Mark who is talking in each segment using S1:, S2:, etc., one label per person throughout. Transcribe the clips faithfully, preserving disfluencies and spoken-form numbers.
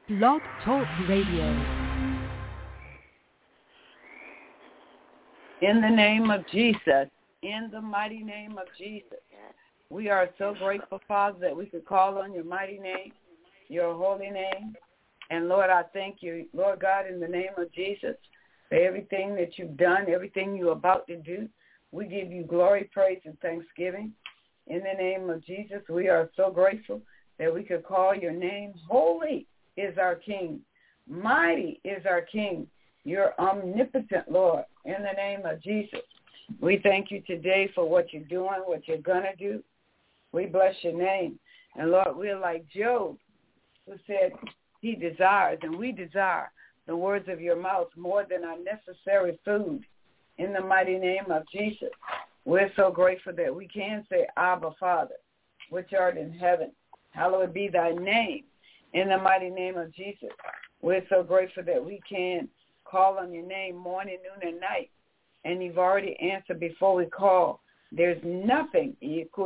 S1: Blog Talk Radio.
S2: In the name of Jesus, in the mighty name of Jesus, we are so grateful, Father, that we could call on your mighty name, your holy name. And Lord, I thank you, Lord God, in the name of Jesus, for everything that you've done, everything you're about to do. We give you glory, praise, and thanksgiving. In the name of Jesus, we are so grateful that we could call your name. Holy is our King. Mighty is our King. You're omnipotent, Lord, in the name of Jesus. We thank you today for what you're doing, what you're going to do. We bless your name. And, Lord, we're like Job, who said he desires, and we desire the words of your mouth more than our necessary food. In the mighty name of Jesus, we're so grateful that we can say, Abba, Father, which art in heaven, hallowed be thy name. In the mighty name of Jesus, we're so grateful that we can call on your name morning, noon, and night. And you've already answered before we call. There's nothing,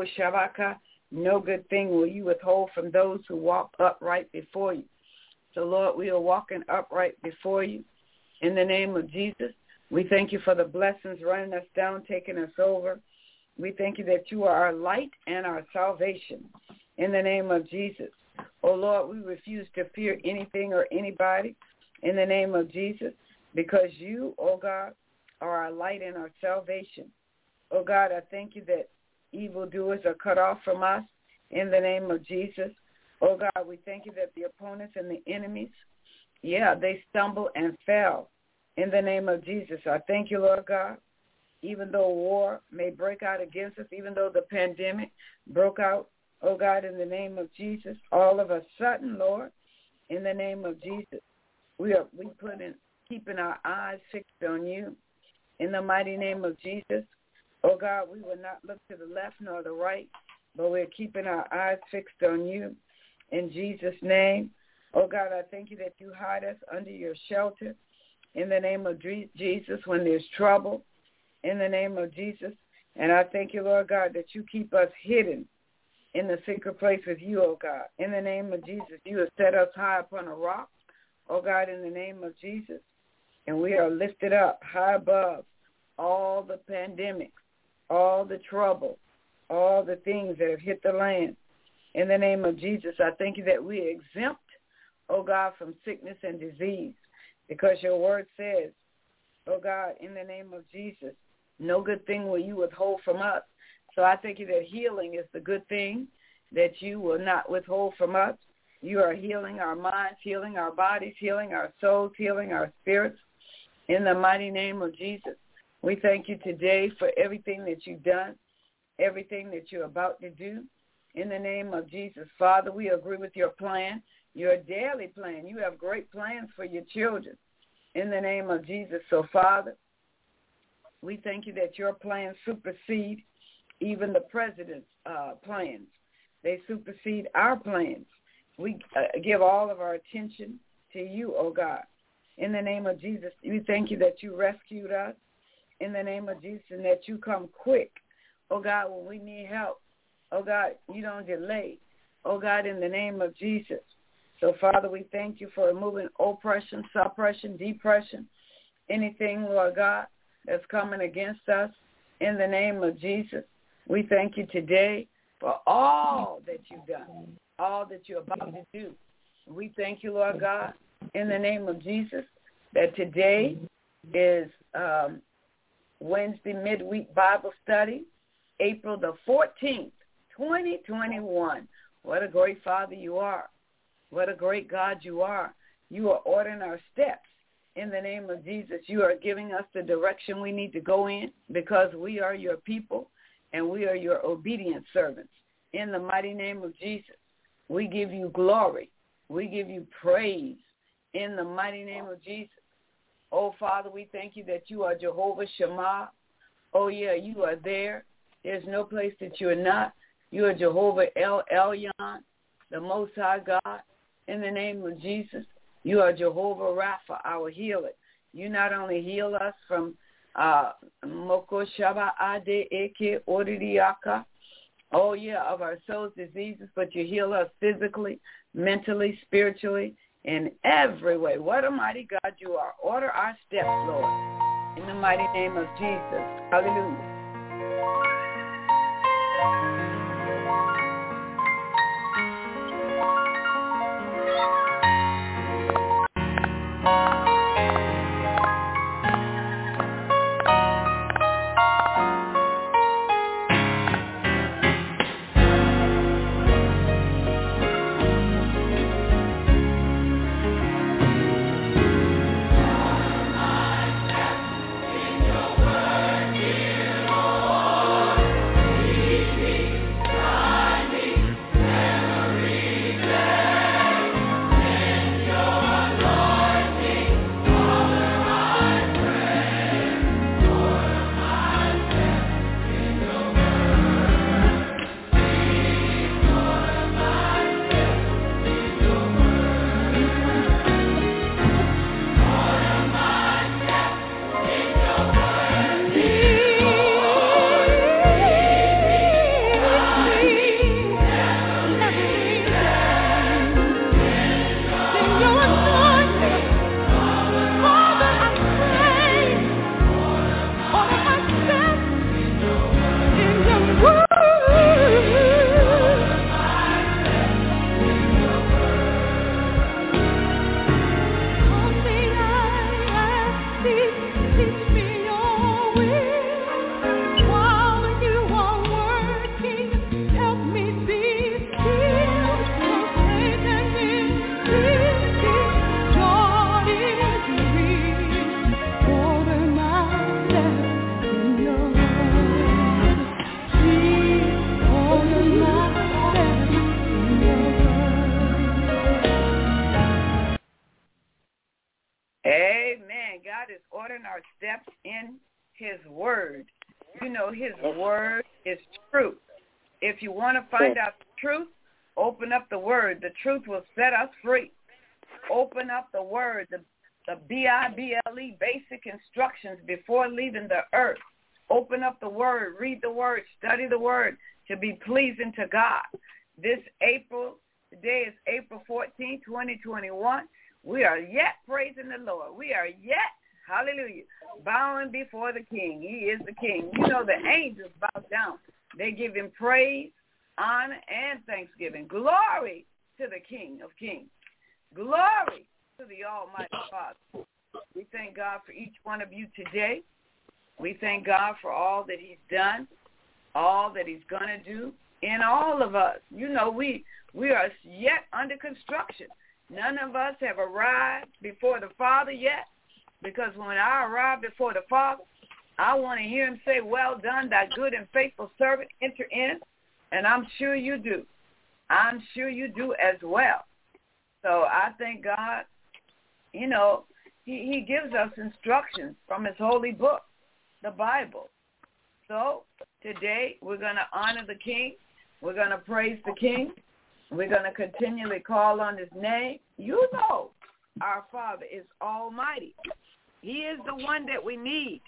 S2: no good thing will you withhold from those who walk upright before you. So, Lord, we are walking upright before you. In the name of Jesus, we thank you for the blessings running us down, taking us over. We thank you that you are our light and our salvation. In the name of Jesus. Oh, Lord, we refuse to fear anything or anybody. In the name of Jesus, because you, oh God, are our light and our salvation. Oh God, I thank you that evildoers are cut off from us in the name of Jesus. Oh God, we thank you that the opponents and the enemies, yeah, they stumble and fell in the name of Jesus. I thank you, Lord God, even though war may break out against us, even though the pandemic broke out, oh God, in the name of Jesus, all of a sudden, Lord, in the name of Jesus, we are we put in keeping our eyes fixed on you. In the mighty name of Jesus, oh God, we will not look to the left nor the right, but we're keeping our eyes fixed on you. In Jesus' name, oh God, I thank you that you hide us under your shelter. In the name of Jesus, when there's trouble, in the name of Jesus. And I thank you, Lord God, that you keep us hidden in the secret place with you, oh God. In the name of Jesus, you have set us high upon a rock, oh God, in the name of Jesus. And we are lifted up high above all the pandemics, all the trouble, all the things that have hit the land. In the name of Jesus, I thank you that we are exempt, oh God, from sickness and disease, because your word says, oh God, in the name of Jesus, no good thing will you withhold from us. So I thank you that healing is the good thing that you will not withhold from us. You are healing our minds, healing our bodies, healing our souls, healing our spirits. In the mighty name of Jesus, we thank you today for everything that you've done, everything that you're about to do. In the name of Jesus, Father, we agree with your plan, your daily plan. You have great plans for your children. In the name of Jesus. So, Father, we thank you that your plans supersede even the president's uh, plans. They supersede our plans. We uh, give all of our attention to you, oh God. In the name of Jesus, we thank you that you rescued us. In the name of Jesus, and that you come quick. Oh God, when we need help. Oh God, you don't delay. Oh God, in the name of Jesus. So Father, we thank you for removing oppression, suppression, depression, anything, Lord God, that's coming against us. In the name of Jesus, we thank you today for all that you've done, all that you're about to do. We thank you, Lord God, in the name of Jesus, that today is um, Wednesday midweek Bible study, April the fourteenth, twenty twenty-one. What a great Father you are. What a great God you are. You are ordering our steps. In the name of Jesus, you are giving us the direction we need to go in because we are your people and we are your obedient servants. In the mighty name of Jesus, we give you glory. We give you praise in the mighty name of Jesus. Oh, Father, we thank you that you are Jehovah Shammah. Oh, yeah, you are there. There's no place that you are not. You are Jehovah El Elyon, the Most High God. In the name of Jesus, you are Jehovah Rapha, our healer. You not only heal us from uh, Moko Shaba Ade Eke Oririaka, oh, yeah, of our soul's diseases, but you heal us physically, mentally, spiritually, in every way. What a mighty God you are. Order our steps, Lord, in the mighty name of Jesus. Hallelujah. Our steps in his word. You know, his word is truth. If you want to find out the truth, open up the word. The truth will set us free. Open up the word, the, the B I B L E, basic instructions before leaving the earth. Open up the word, read the word, study the word to be pleasing to God. This April, today is April fourteenth, twenty twenty-one. We are yet praising the Lord. We are yet, hallelujah, bowing before the King. He is the King. You know, the angels bow down. They give him praise, honor, and thanksgiving. Glory to the King of Kings. Glory to the Almighty Father. We thank God for each one of you today. We thank God for all that he's done, all that he's going to do in all of us. You know, we, we are yet under construction. None of us have arrived before the Father yet, because when I arrive before the Father, I want to hear him say, well done, thy good and faithful servant, enter in, and I'm sure you do. I'm sure you do as well. So I thank God, you know, he, he gives us instructions from his holy book, the Bible. So today we're going to honor the King. We're going to praise the King. We're going to continually call on his name. You know our Father is almighty. He is the one that we need.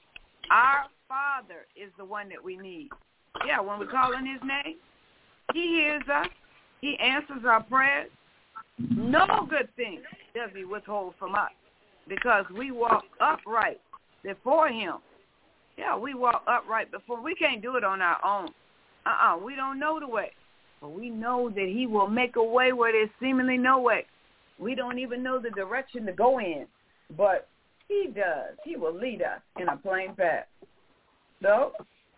S2: Our Father is the one that we need. Yeah, when we call on his name, he hears us. He answers our prayers. No good thing does he withhold from us, because we walk upright before him. Yeah, we walk upright before. We can't do it on our own. Uh-uh, we don't know the way. But we know that he will make a way where there's seemingly no way. We don't even know the direction to go in, but he does. He will lead us in a plain path. So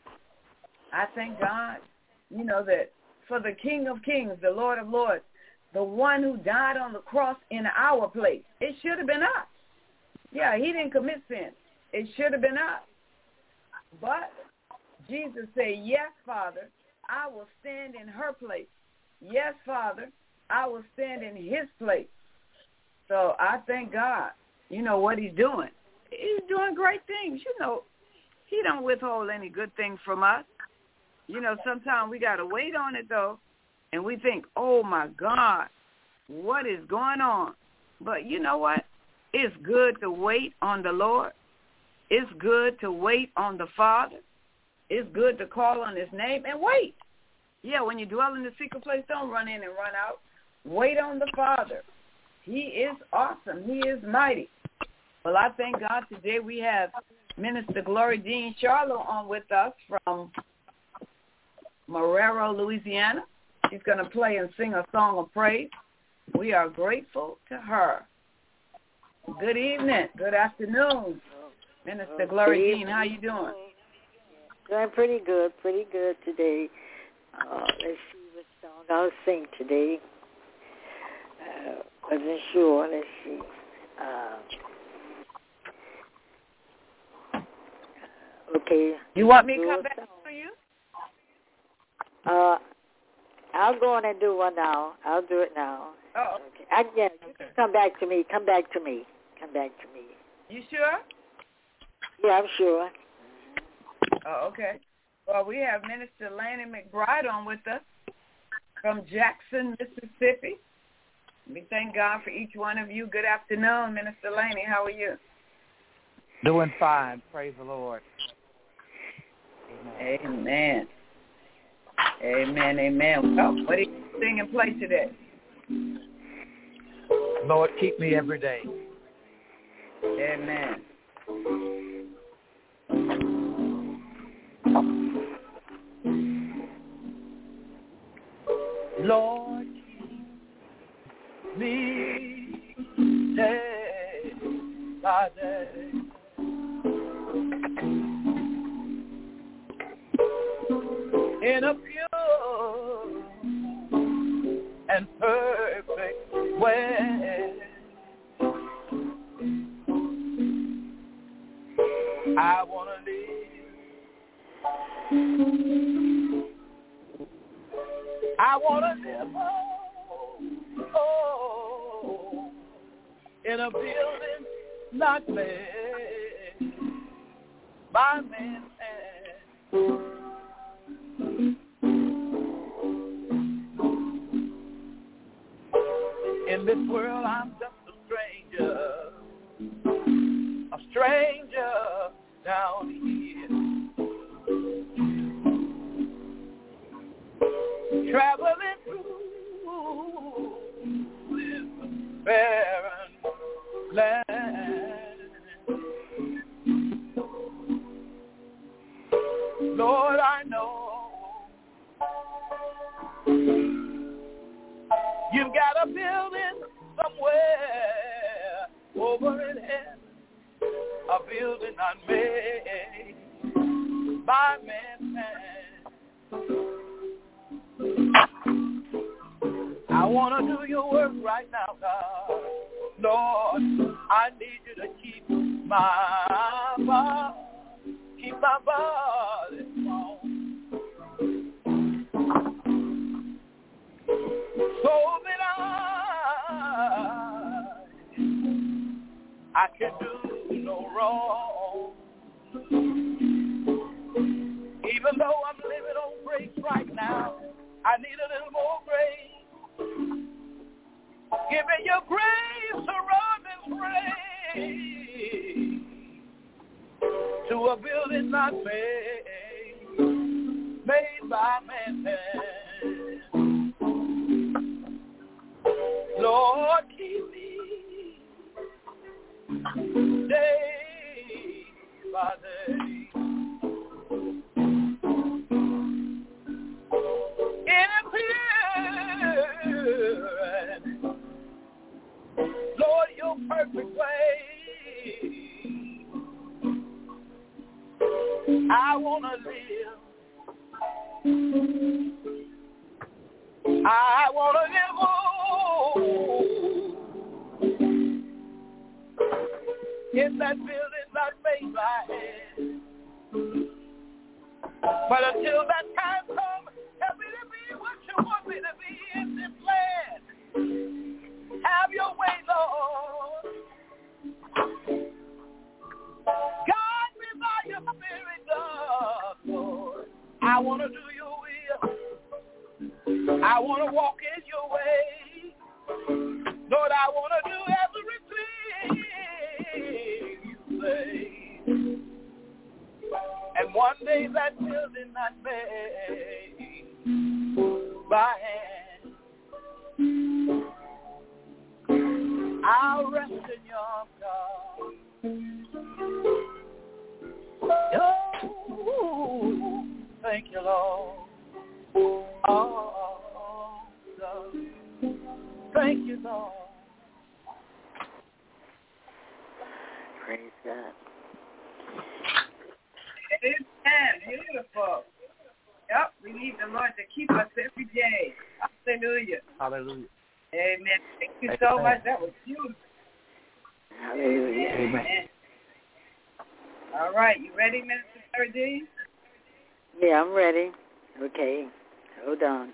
S2: I thank God, you know, that for the King of Kings, the Lord of Lords, the one who died on the cross in our place. It should have been us. Yeah, he didn't commit sin. It should have been us. But Jesus said, yes, Father, I will stand in her place. Yes, Father, I will stand in his place. So I thank God, you know, what he's doing. He's doing great things. You know, he don't withhold any good things from us. You know, sometimes we got to wait on it, though, and we think, oh, my God, what is going on? But you know what? It's good to wait on the Lord. It's good to wait on the Father. It's good to call on his name and wait. Yeah, when you dwell in the secret place, don't run in and run out. Wait on the Father. He is awesome. He is mighty. Well, I thank God today we have Minister Glory Jean Charlo on with us from Marrero, Louisiana. She's going to play and sing a song of praise. We are grateful to her. Good evening. Good afternoon, Minister Glory Jean. How you doing?
S3: Doing pretty good, pretty good today. Uh, let's see what song I'll sing today. Uh, wasn't sure. Let's see. Uh, okay.
S2: You want me to come back for you?
S3: Uh, I'll go on and do one now. I'll do it now.
S2: Oh.
S3: Okay. I, yeah, you can come back to me. Come back to me. Come back to me.
S2: You sure?
S3: Yeah, I'm sure.
S2: Oh, okay. Well, we have Minister Lanny McBride on with us from Jackson, Mississippi. We thank God for each one of you. Good afternoon, Minister Lanny. How are you?
S4: Doing fine. Praise the Lord.
S2: Amen. Amen, amen. Well, what do you sing and play today?
S4: Lord, keep me every day.
S2: Amen.
S4: Lord, keep me day by day. In a pure and perfect way. I want to live. I want to live, oh, oh, in a building not made by man's hand. In this world, I'm just a stranger, a stranger down here, traveling through this barren land. Lord, I know you've got a building somewhere over in heaven, a building not made by man's hand. I want to do your work right now, God. Lord, I need you to keep my body, keep my body strong. So that I, I can do no wrong. Even though I'm living on grace right now, I need a little more grace. Give me your grace to run this race to a building not made, made by man's hand. Lord, keep me day by day. In a pure, Lord, your perfect way. I want to live. I want to live, oh, in that building not made by hand. But until that time comes, help me to be what you want me to be in this land. Have your way, Lord. Guide me by your spirit, God, Lord. I want to do your will. I want to walk in your way. Lord, I want to do everything you say. And one day that building not made by hand. I'll rest in your God. Oh, thank you, Lord. Oh, Lord. Thank you, Lord.
S3: Praise God.
S2: Amen. Beautiful. Yep, we need the Lord to keep us every day. Hallelujah.
S5: Hallelujah.
S2: Amen. Thank you so
S5: Amen.
S2: much. That was beautiful.
S3: Hallelujah.
S2: Amen.
S5: Amen.
S2: All right, you ready, Minister Sarah D?
S3: Yeah, I'm ready. Okay. Hold on.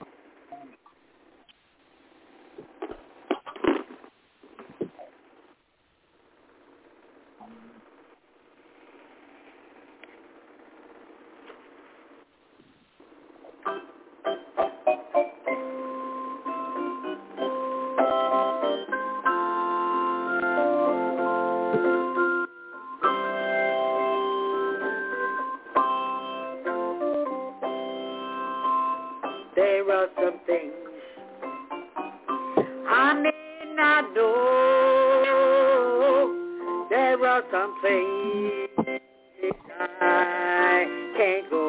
S3: There are some things I may not know. There are some places I can't go,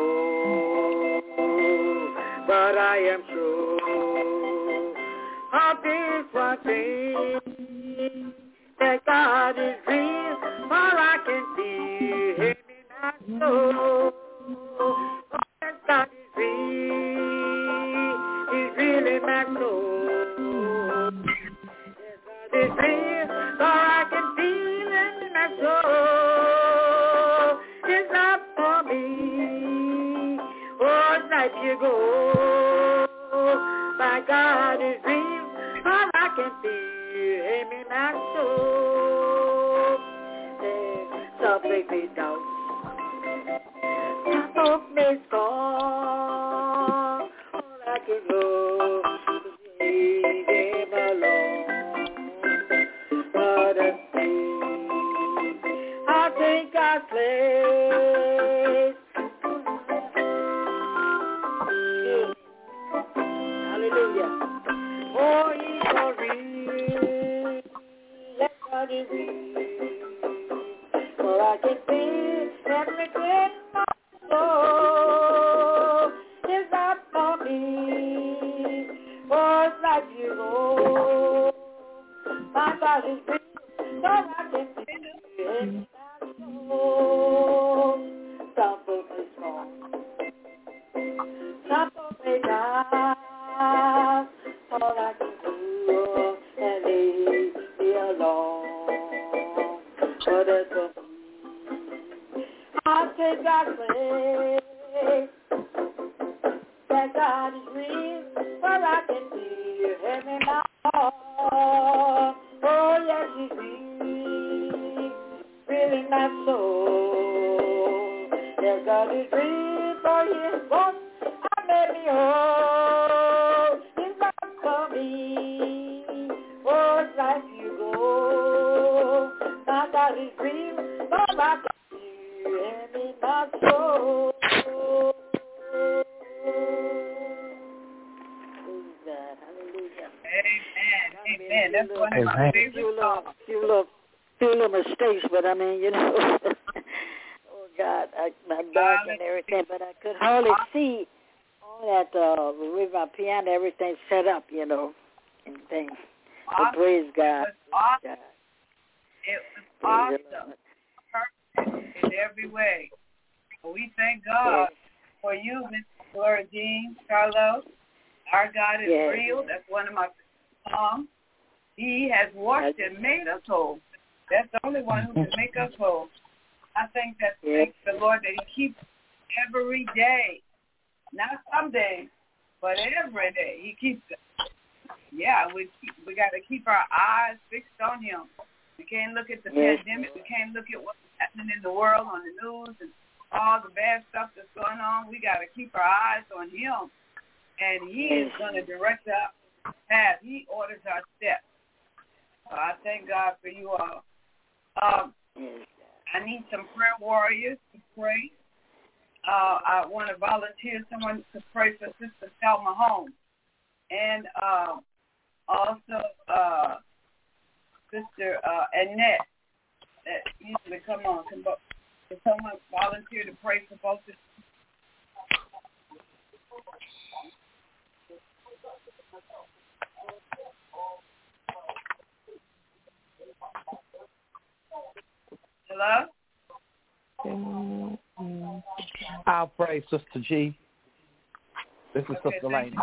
S3: but I am sure of this one thing, that God is real, for I can see Him in my soul. That God is real, He's really my soul. Yes, God is real, for I can feel Him in my soul. It's up for me, oh, night you go. My God is real, for I can feel Him in my soul. Yes, some make me doubt. Some folk may scorn, all I can go is leave Him alone. But I see, I think God's place. Hallelujah. Oh, He's so real. Let God is real. For I can feel everything my soul is not for me. For it's like you know, my God is real. So I can feel in my soul. Some folk may scorn, some folk may die. All I can do and leave me alone. But as for me, I'll take God's place. That God is real, for I can feel Him in my heart. Oh yes, He's real, real in my soul. Yes, God is real, for His voice I made me whole. It's not for me, oh, it's like you go. My God is real, for I can feel Him in my soul. Praise God, hallelujah.
S2: Amen. Amen. That's one of my
S5: Amen.
S2: favorite
S3: Few little,
S2: songs.
S3: few little, few little mistakes, but I mean, you know, oh God, I, my back and everything, but I could hardly see all that, uh, with my piano, everything set up, you know, and things. But praise God.
S2: It was awesome.
S3: God.
S2: It was
S3: Praise the
S2: awesome.
S3: Lord.
S2: Perfect in every way. We thank God for you, Miss Gloria Jean, Carlos. Our God is
S3: Yes.
S2: real. That's one of my songs. He has washed and made us whole. That's the only one who can make us whole. I think that
S3: Yes.
S2: thanks the Lord that He keeps every day, not some days, but every day. He keeps us. Yeah, we we got to keep our eyes fixed on Him. We can't look at the
S3: Yes.
S2: pandemic. We can't look at what's happening in the world on the news and all the bad stuff that's going on. We got to keep our eyes on Him, and He is going to direct our path. He orders our steps. So I thank God for you all. Um, I need some prayer warriors to pray. Uh, I want to volunteer someone to pray for Sister Selma Holmes. And uh, also uh, Sister uh, Annette that usually come on. Can, can someone volunteer to pray for both of you? Hello?
S4: I'll pray, Sister G. This is
S2: Okay,
S4: Sister Lane.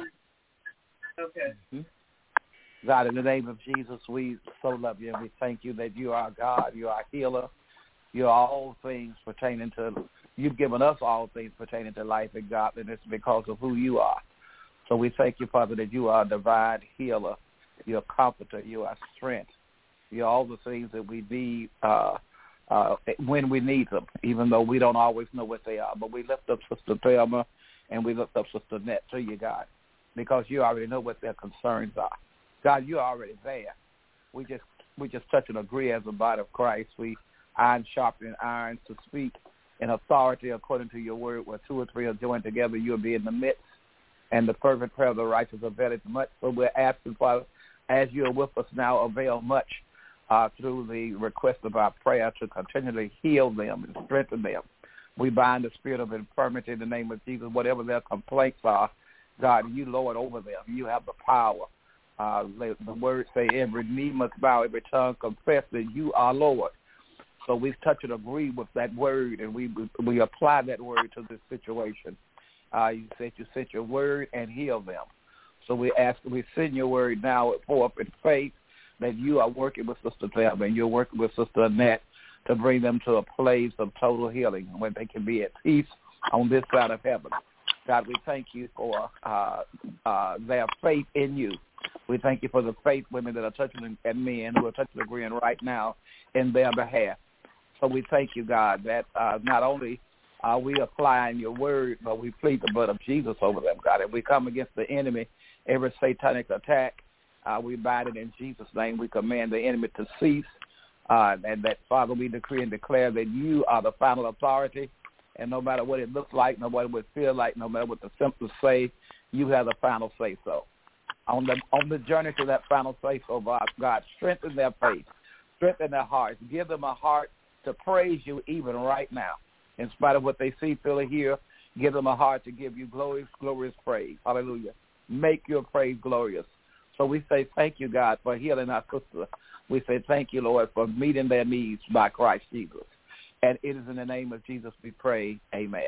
S2: Okay.
S4: Mm-hmm. God, in the name of Jesus, we so love you, and we thank you that you are God, you are healer, you are all things pertaining to, you've given us all things pertaining to life and godliness because of who you are. So we thank you, Father, that you are a divine healer, you're a comforter, you are strength, you're all the things that we need uh, uh, when we need them, even though we don't always know what they are. But we lift up Sister Thelma and we lift up Sister Annette to you, God, because you already know what their concerns are. God, you're already there. We just we just touch and agree as a body of Christ. We iron sharpening iron to speak in authority according to your word. Where two or three are joined together, you'll be in the midst. And the fervent prayer of the righteous availeth much. So we're asking, Father, as you are with us now, avail much uh, through the request of our prayer to continually heal them and strengthen them. We bind the spirit of infirmity in the name of Jesus. Whatever their complaints are, God, you Lord over them. You have the power. Uh, the word say every knee must bow, every tongue confess that you are Lord. So we touch and agree with that word, and we we apply that word to this situation. Uh, you said you sent your word and heal them. So we ask, we send your word now forth in faith that you are working with Sister Thelma and you're working with Sister Annette to bring them to a place of total healing when they can be at peace on this side of heaven. God, we thank you for uh, uh, their faith in you. We thank you for the faith women that are touching and men who are touching and agreeing right now in their behalf. So we thank you, God, that uh, not only are we applying your word, but we plead the blood of Jesus over them, God. And we come against the enemy, every satanic attack. Uh, we bind it in Jesus' name. We command the enemy to cease. Uh, and that, Father, we decree and declare that you are the final authority. And no matter what it looks like, no matter what it feels like, no matter what the symptoms say, you have the final say-so. On the on the journey to that final say-so, God, strengthen their faith, strengthen their hearts, give them a heart to praise you even right now. In spite of what they see, feel, or hear, give them a heart to give you glorious, glorious praise. Hallelujah. Make your praise glorious. So we say thank you, God, for healing our sister. We say thank you, Lord, for meeting their needs by Christ Jesus. And it is in the name of Jesus we pray. Amen.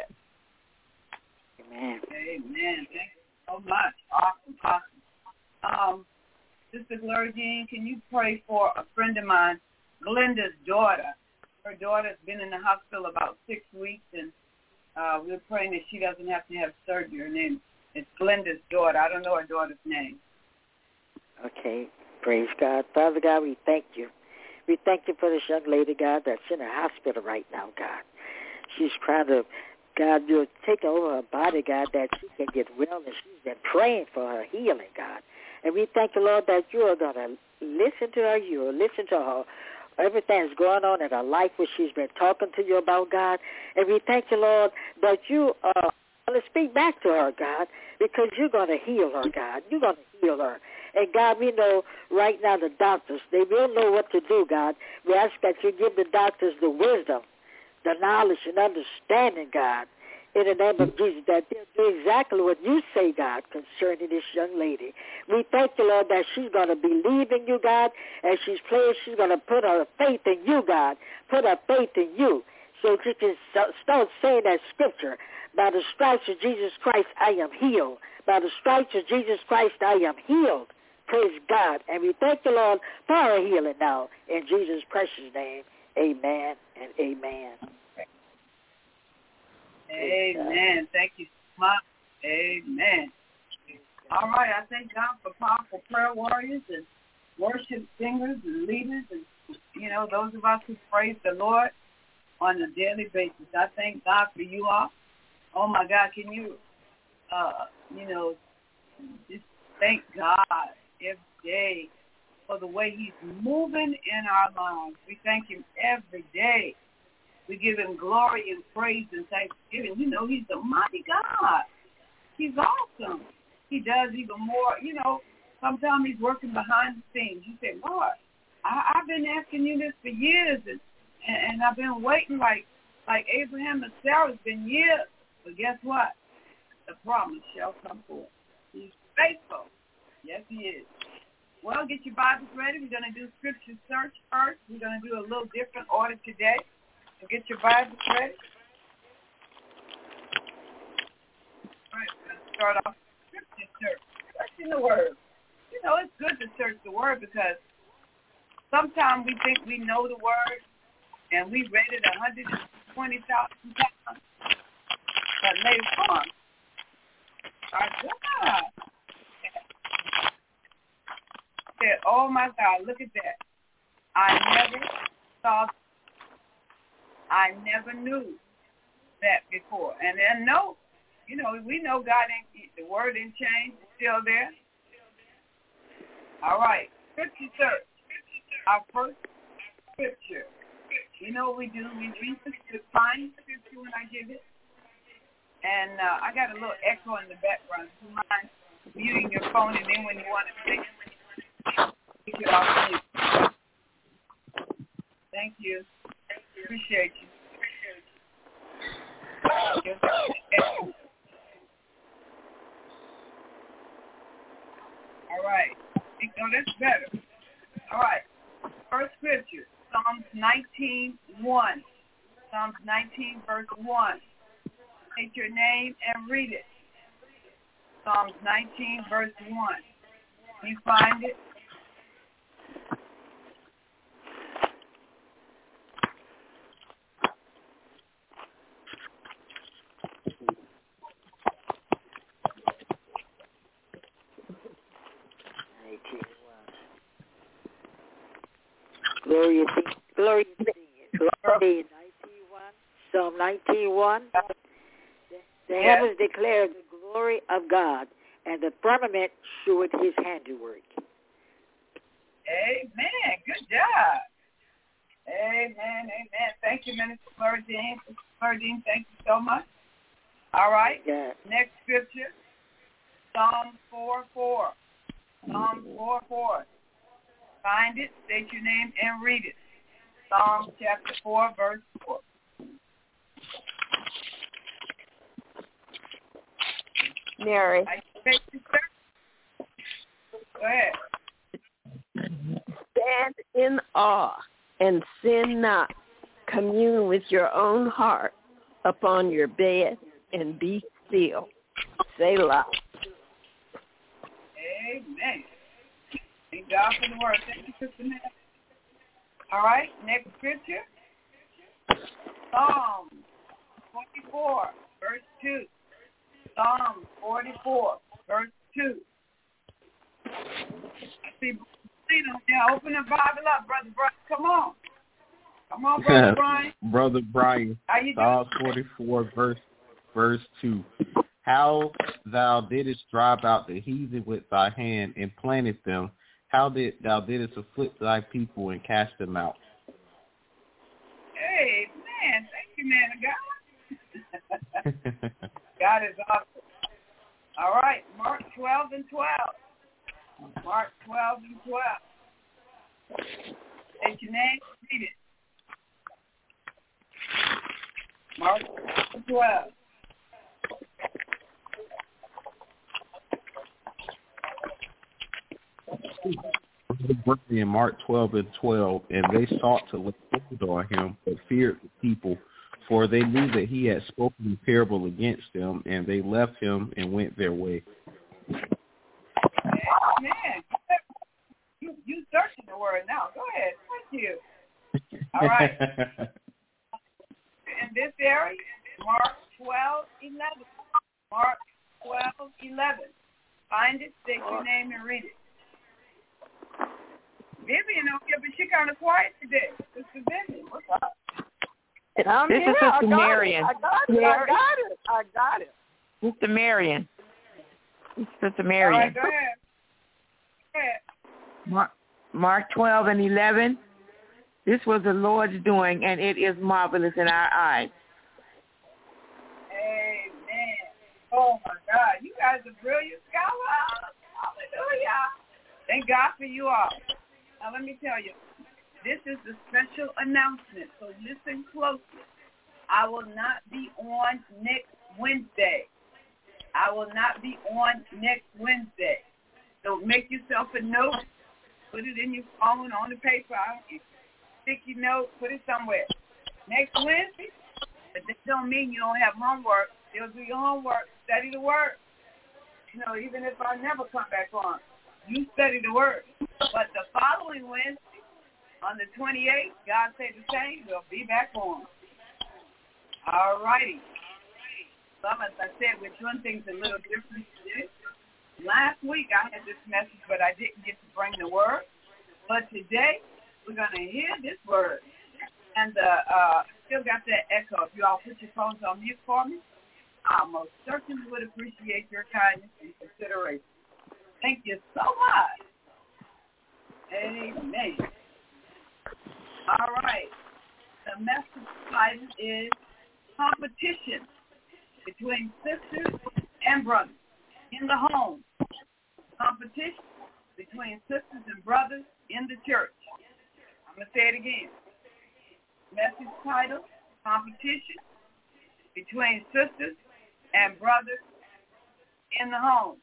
S3: Amen.
S2: Amen. Thank you so much. Awesome, awesome. Um, Sister Gloria Jean, can you pray for a friend of mine, Glenda's daughter? Her daughter's been in the hospital about six weeks, and uh, we're praying that she doesn't have to have surgery. Her name is Glenda's daughter. I don't know her daughter's name.
S3: Okay. Praise God. Father God, we thank you. We thank you for this young lady, God, that's in a hospital right now, God. She's trying to, God, you're taking over her body, God, that she can get well, and she's been praying for her healing, God. And we thank you, Lord, that you are going to listen to her. You will listen to her. Everything that's going on in her life, what she's been talking to you about, God. And we thank you, Lord, that you are going to speak back to her, God, because you're going to heal her, God. You're going to heal her. And, God, we know right now the doctors, they will know what to do, God. We ask that you give the doctors the wisdom, the knowledge, and understanding, God, in the name of Jesus, that they'll do exactly what you say, God, concerning this young lady. We thank you, Lord, that she's going to believe in you, God, and she's praying, she's going to put her faith in you, God, put her faith in you, so she can start saying that scripture, by the stripes of Jesus Christ, I am healed. By the stripes of Jesus Christ, I am healed. Praise God. And we thank the Lord for our healing now. In Jesus' precious name, amen and amen.
S2: Amen. Thank you so much. Amen. All right. I thank God for powerful prayer warriors and worship singers and leaders and, you know, those of us who praise the Lord on a daily basis. I thank God for you all. Oh, my God. Can you, uh, you know, just thank God every day for the way he's moving in our lives. We thank him every day. We give him glory and praise and thanksgiving. You know, he's a mighty God. He's awesome. He does even more. You know, sometimes he's working behind the scenes. You say, Lord, I, I've been asking you this for years, and, and, and I've been waiting like like Abraham and Sarah. It's been years. But guess what? The promise shall come forth. He's faithful. Yes, he is. Well, get your Bibles ready. We're going to do scripture search first. We're going to do a little different order today. So get your Bibles ready. All right, we're going to start off with scripture search. Searching the Word. You know, it's good to search the Word because sometimes we think we know the Word and we read it one hundred twenty thousand times. But later on, our God said, oh my God, look at that. I never saw, I never knew that before. And then no, you know, we know God ain't, the word didn't change, it's still there. All right, scripture search. Our first scripture. You know what we do? We read the find the scripture when I give it. And uh, I got a little echo in the background. Do you mind muting your phone and then when you want to speak, take it off mute. Thank you. Appreciate you. All right. So that's better. All right. First scripture, Psalms nineteen one. Psalms nineteen, verse one. Take your name and read it. Psalms nineteen, verse one. You find it?
S3: Gloria, Gloria, Gloria, ninety-one, Psalm nineteen one. The
S2: yes.
S3: heavens declare the glory of God, and the firmament sheweth his handiwork.
S2: Amen. Good job. Amen. Amen. Thank you, Minister Florentine. Florentine, thank you so much. All right.
S3: Yeah.
S2: Next scripture, Psalm four four. Psalm four four. Find it, state your name, and read it. Psalm chapter four, verse four.
S5: Mary.
S2: Go ahead.
S5: Stand in awe and sin not. Commune with your own heart upon your bed and be still. Selah.
S2: Amen. Thank God for the word. Thank you, Sister Nat. All right, next scripture. Psalm forty-four, verse two. Psalm forty-four, verse two. I see, yeah, open the Bible up, Brother Brian. Come on. Come on, Brother Brian.
S6: Brother Brian,
S2: How you
S6: Psalm
S2: doing?
S6: forty-four, verse, verse two. How thou didst drive out the heathen with thy hand and planted them. How did thou didst afflict thy people and cast them out.
S2: Hey, man. Thank you, man of God. God is awesome. All right, Mark twelve and twelve. Mark twelve and twelve. State your name, read it. Mark twelve.
S6: In Mark twelve and twelve, and they sought to lay hold on him, but feared the people, for they knew that he had spoken a parable against them, and they left him and went their way.
S2: Amen. You you searching the word now. Go ahead. Thank you. All right. In this area, Mark twelve eleven. Mark twelve eleven. Find it, state your name, and read it. Vivian over here, but she kind of quiet today. Sister Vivian, what's up?
S5: I'm
S7: This
S5: here.
S7: is
S5: I
S7: Sister
S5: got
S7: Marion.
S5: It. I got it. I got it. I got it.
S7: Sister Marion. Sister
S2: All
S7: Marion.
S2: right, go ahead. Go ahead.
S7: Mark, Mark twelve and eleven. This was the Lord's doing, and it is marvelous in our eyes.
S2: Amen. Oh, my God. You guys are brilliant scholars. Hallelujah. Thank God for you all. Now, let me tell you, this is a special announcement, so listen closely. I will not be on next Wednesday. I will not be on next Wednesday. So make yourself a note. Put it in your phone, on the paper, sticky note, put it somewhere. Next Wednesday, but that don't mean you don't have homework. You'll do your homework, study the word. You know, even if I never come back on, you study the word. But the following Wednesday, on the twenty-eighth, God said the same, we'll be back on. All righty. Some, as I said, we're doing things a little different today. Last week I had this message, but I didn't get to bring the word. But today we're going to hear this word. And uh, uh, still got that echo. If you all put your phones on mute for me, I most certainly would appreciate your kindness and consideration. Thank you so much. Amen. All right. The message title is Competition Between Sisters and Brothers in the Home. Competition between sisters and brothers in the church. I'm going to say it again. Message title, Competition Between Sisters and Brothers in the Home.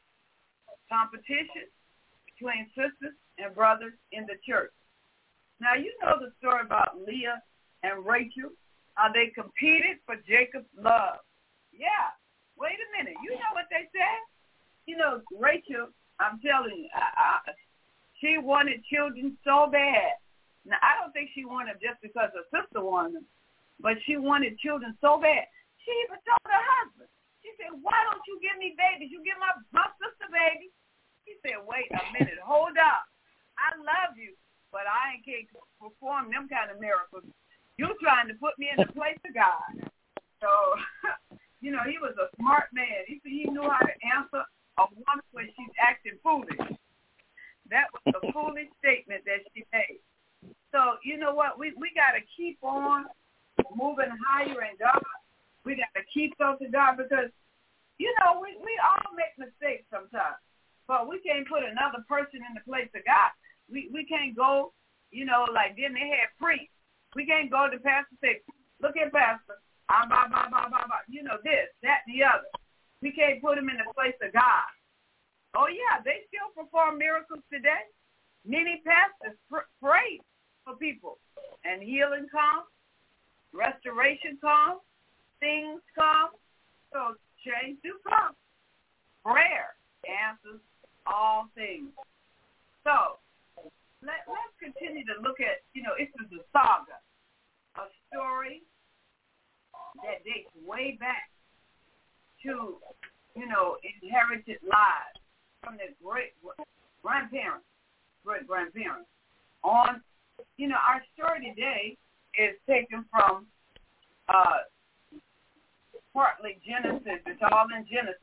S2: Competition between sisters and brothers in the church. Now, you know the story about Leah and Rachel, how they competed for Jacob's love. Yeah. Wait a minute. You know what they said? You know, Rachel, I'm telling you, I, I, she wanted children so bad. Now, I don't think she wanted them just because her sister wanted them, but she wanted children so bad. She even told her husband. She said, why don't you give me babies? You give my, my sister babies. He said, wait a minute. Hold up. I love you, but I ain't capable of performing them kind of miracles. You're trying to put me in the place of God. So, you know, he was a smart man. He, he knew how to answer a woman when she's acting foolish. That was a foolish statement that she made. So, you know what? We we got to keep on moving higher in God. We got to keep close to God because, you know, we, we all make mistakes sometimes. But we can't put another person in the place of God. We we can't go, you know, like then they had priests. We can't go to pastor and say, look at pastor. I'm blah, blah, blah, blah, blah. You know, this, that, the other. We can't put them in the place of God. Oh, yeah, they still perform miracles today. Many pastors pr- pray for people, and healing comes, restoration comes, things come. So change do come. Prayer answers all things. So let, let's continue to look at, you know, it's a saga, a story that dates way back to, you know, inherited lives from their great grandparents, great grandparents. On, you know, our story today is taken from uh, partly Genesis. It's all in Genesis.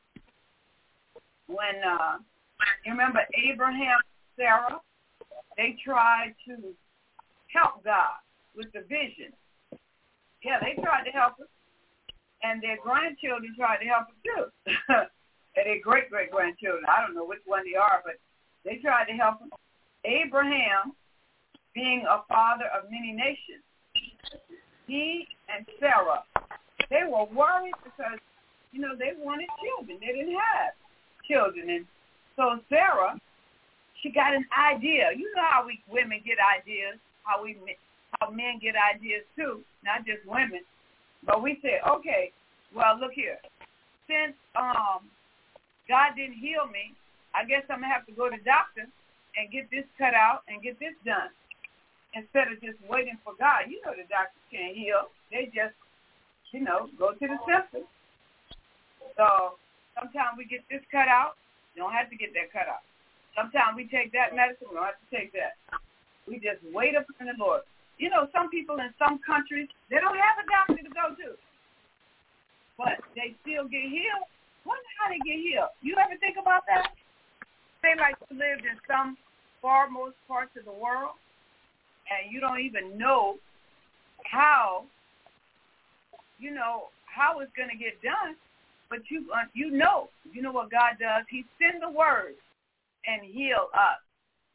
S2: When uh, you remember Abraham and Sarah, they tried to help God with the vision. Yeah, they tried to help us, and their grandchildren tried to help us too. And their great-great-grandchildren, I don't know which one they are, but they tried to help us. Abraham, being a father of many nations, he and Sarah, they were worried because, you know, they wanted children. They didn't have children. And so Sarah, she got an idea. You know how we women get ideas, how we how men get ideas too, not just women. But we said, okay, well, look here. Since um, God didn't heal me, I guess I'm going to have to go to the doctor and get this cut out and get this done instead of just waiting for God. You know the doctors can't heal. They just, you know, go to the symptoms. So sometimes we get this cut out. You don't have to get that cut out. Sometimes we take that medicine. We don't have to take that. We just wait upon the Lord. You know, some people in some countries, they don't have a doctor to go to. But they still get healed. Wonder how they get healed. You ever think about that? They like lived in some farmost parts of the world, and you don't even know how, you know, how it's going to get done. But you, uh, you know, you know what God does. He sends the word and heal us.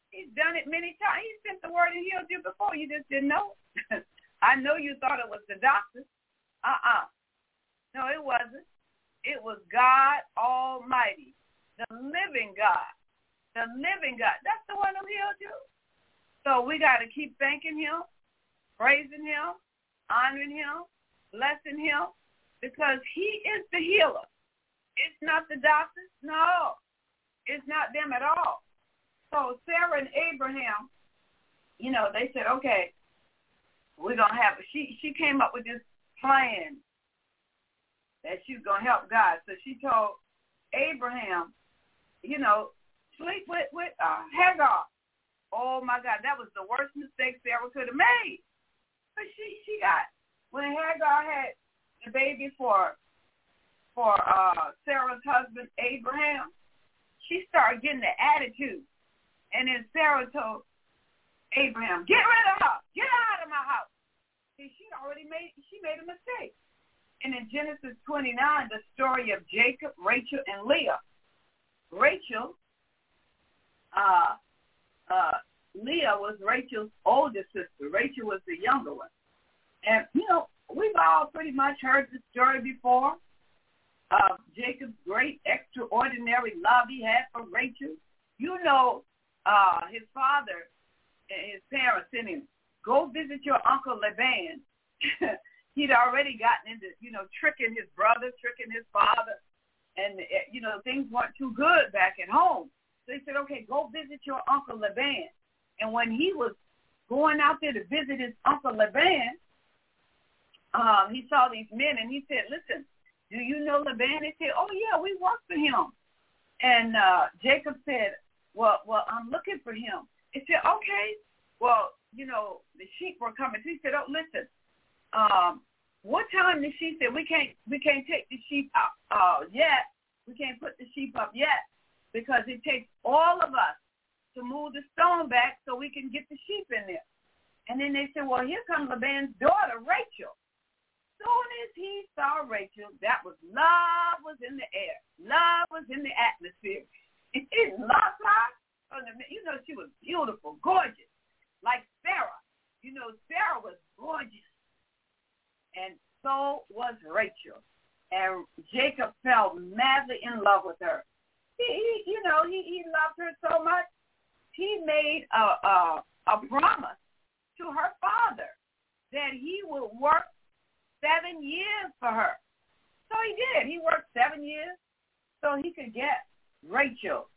S2: He's done it many times. He sent the word and healed you before. You just didn't know. I know you thought it was the doctor. Uh-uh. No, it wasn't. It was God Almighty, the living God, the living God. That's the one who healed you. So we got to keep thanking him, praising him, honoring him, blessing him, because he is the healer. It's not the doctors. No, it's not them at all. So Sarah and Abraham, you know, they said, okay, we're going to have, she, she came up with this plan that she's going to help God. So she told Abraham, you know, sleep with, with uh, Hagar. Oh, my God, that was the worst mistake Sarah could have made. But she, she got, when Hagar had the baby for, for uh, Sarah's husband, Abraham, she started getting the attitude. And then Sarah told Abraham, get rid of her. Get out of my house. See, she already made, she made a mistake. And in Genesis twenty-nine, the story of Jacob, Rachel, and Leah. Rachel, uh, uh, Leah was Rachel's older sister. Rachel was the younger one. And, you know, we've all pretty much heard the story before of Jacob's great, extraordinary love he had for Rachel. You know, uh, his father and his parents sent him, go visit your uncle Laban. He'd already gotten into, you know, tricking his brother, tricking his father. And, you know, things weren't too good back at home. So he said, okay, go visit your uncle Laban. And when he was going out there to visit his uncle Laban, um, he saw these men, and he said, listen, do you know Laban? They said, oh, yeah, we work for him. And uh, Jacob said, well, well, I'm looking for him. He said, okay, well, you know, the sheep were coming. He said, oh, listen, um, what time the sheep said, we can't, we can't take the sheep out uh, yet. We can't put the sheep up yet because it takes all of us to move the stone back so we can get the sheep in there. And then they said, well, here comes Laban's daughter, Rachel. Soon as he saw Rachel, that was love was in the air. Love was in the atmosphere. And he loved her. You know, she was beautiful, gorgeous, like Sarah. You know, Sarah was gorgeous. And so was Rachel. And Jacob fell madly in love with her. He, he you know, he, he loved her so much, he made a, a, a promise to her father that he would work seven years for her. So he did. He worked seven years so he could get Rachel.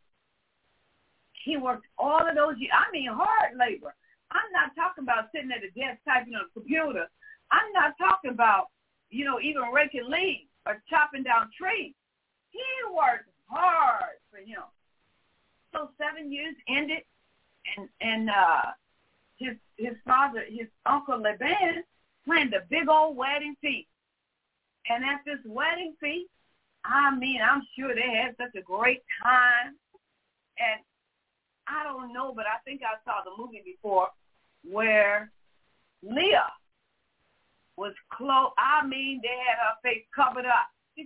S2: He worked all of those years. I mean, hard labor. I'm not talking about sitting at a desk typing on a computer. I'm not talking about, you know, even raking leaves or chopping down trees. He worked hard for him. So seven years ended, and and uh, his his father, his uncle Laban, planned a big old wedding feast. And at this wedding feast, I mean, I'm sure they had such a great time. And I don't know, but I think I saw the movie before where Leah was close. I mean, they had her face covered up. He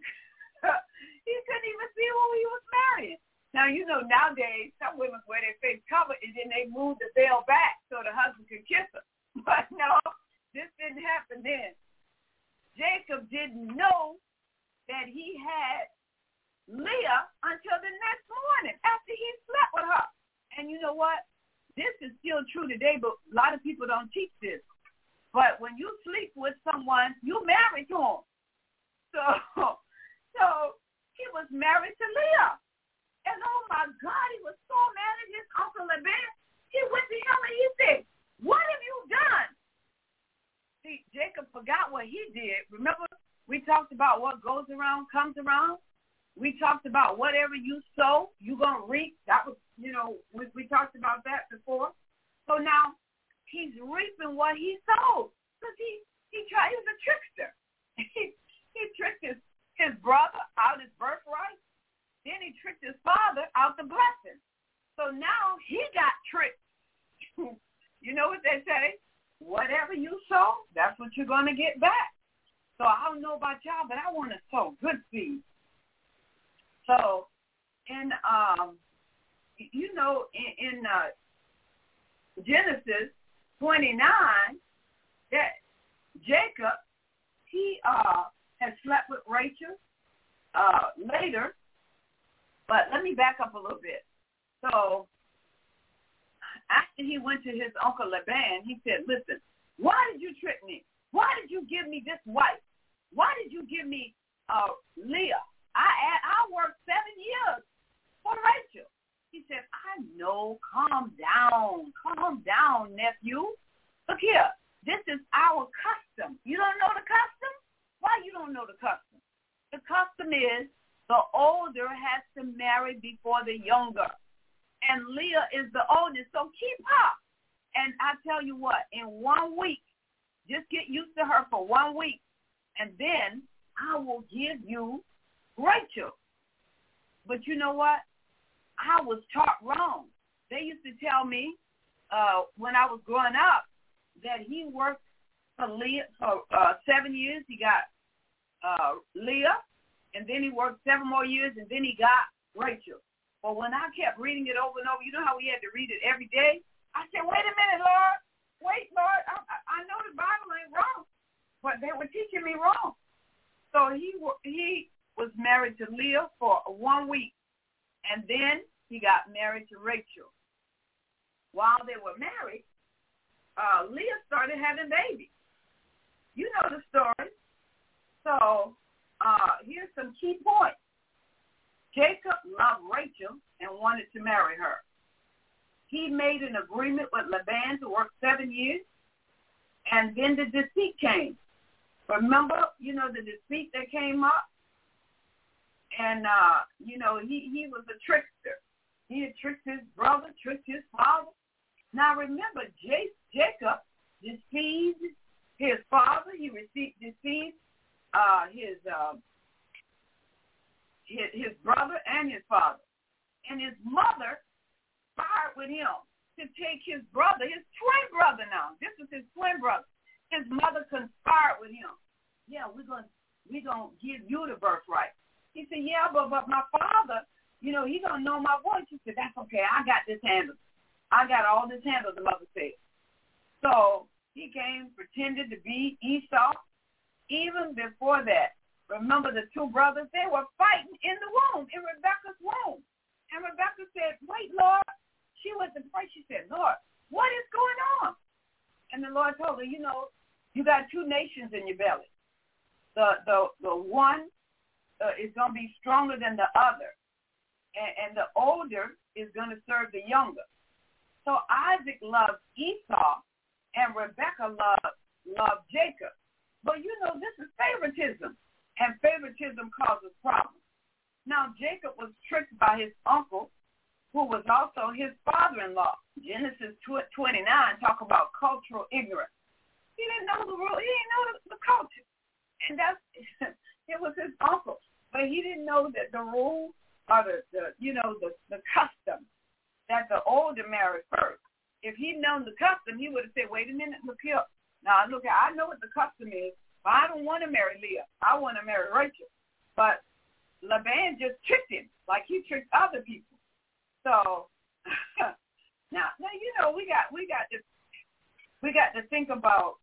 S2: couldn't even see who he was marrying. Now, you know, nowadays, some women wear their face covered and then they move the veil back so the husband can kiss her. But no, this didn't happen then. Jacob didn't know that he had Leah until the next morning after he slept with her. And you know what? This is still true today, but a lot of people don't teach this. But when you sleep with someone, you married to him. So, so he was married to Leah. And oh my God, he was so mad at his uncle Laban. He went to him and he said, what have you done? See, Jacob forgot what he did. Remember, we talked about what goes around comes around. We talked about whatever you sow, you're going to reap. That was, you know, we, we talked about that before. So now he's reaping what he sowed because he, he tried, he was a trickster. He, he tricked his, his brother out his birthright. Then he tricked his father out the blessing. So now he got tricked. You know what they say? Whatever you sow, that's what you're going to get back. So I don't know about y'all, but I want to sow good seed. So, in um, you know, in, in uh, Genesis twenty-nine that Jacob, he uh, had slept with Rachel uh, later. But let me back up a little bit. So after he went to his uncle Laban, he said, listen, why did you trick me? Why did you give me this wife? Why did you give me uh, Leah? I I worked seven years for Rachel. He said, I know. Calm down. Calm down, nephew. Look here. This is our custom. You don't know the custom? Why you don't know the custom? The custom is the older has to marry before the younger. And Leah is the oldest, so keep her. And I tell you what, in one week, just get used to her for one week. And then I will give you Rachel. But you know what? I was taught wrong. They used to tell me uh, when I was growing up that he worked for Leah for uh, seven years. He got uh, Leah, and then he worked seven more years, and then he got Rachel. But when I kept reading it over and over, you know how we had to read it every day? I said, wait a minute, Lord. Wait, Lord. I, I know the Bible ain't wrong. But they were teaching me wrong. So he he was married to Leah for one week, and then he got married to Rachel. While they were married, uh, Leah started having babies. You know the story. So uh, here's some key points. Jacob loved Rachel and wanted to marry her. He made an agreement with Laban to work seven years, and then the deceit came. Remember, you know, the deceit that came up? And, uh, you know, he, he was a trickster. He had tricked his brother, tricked his father. Now, remember, J- Jacob deceived his father. He received, deceived uh, his, uh, his his brother and his father. And his mother conspired with him to take his brother, his twin brother now. This is his twin brother. His mother conspired with him. Yeah, we're going we're gonna give you the birthright. He said, yeah, but, but my father, you know, he's going to know my voice. He said, that's okay. I got this handled. I got all this handled, the mother said. So he came, pretended to be Esau. Even before that, remember the two brothers, they were fighting in the womb, in Rebekah's womb. And Rebekah said, wait, Lord. She went to pray. She said, Lord, what is going on? And the Lord told her, you know, you got two nations in your belly. The the the one uh, is going to be stronger than the other, and, and the older is going to serve the younger. So Isaac loved Esau, and Rebekah loved loved Jacob. But you know, this is favoritism, and favoritism causes problems. Now Jacob was tricked by his uncle, who was also his father-in-law. Genesis twenty-nine talk about cultural ignorance. He didn't know the rule. He didn't know the, the culture. And that's, it was his uncle. But he didn't know that the rule or the, the you know, the, the custom that the older married first. If he'd known the custom, he would have said, wait a minute, look here. Now, look, I know what the custom is, but I don't want to marry Leah. I want to marry Rachel. But Laban just tricked him like he tricked other people. So now, now you know we got we got to we got to think about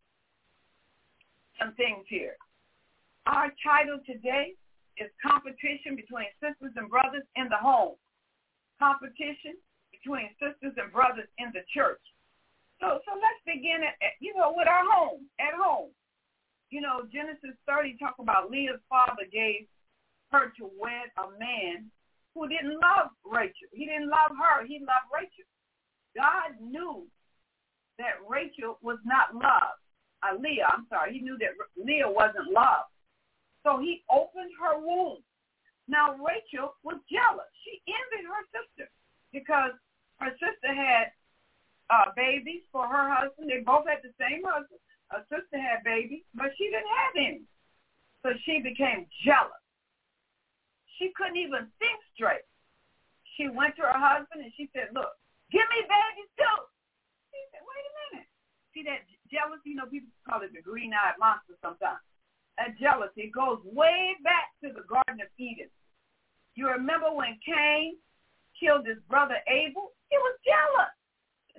S2: some things here. Our title today is competition between sisters and brothers in the home. Competition between sisters and brothers in the church. So, so let's begin at, at you know with our home at home. You know Genesis thirty talk about Leah's father gave her to wed a man who didn't love Rachel. He didn't love her. He loved Rachel. God knew that Rachel was not loved. Uh, Leah, I'm sorry. He knew that Leah wasn't loved. So he opened her womb. Now, Rachel was jealous. She envied her sister because her sister had uh, babies for her husband. They both had the same husband. Her sister had babies, but she didn't have any. So she became jealous. She couldn't even think straight. She went to her husband and she said, look, give me babies too. He said, wait a minute. See that jealousy, you know, people call it the green-eyed monster sometimes. That jealousy goes way back to the Garden of Eden. You remember when Cain killed his brother Abel? He was jealous.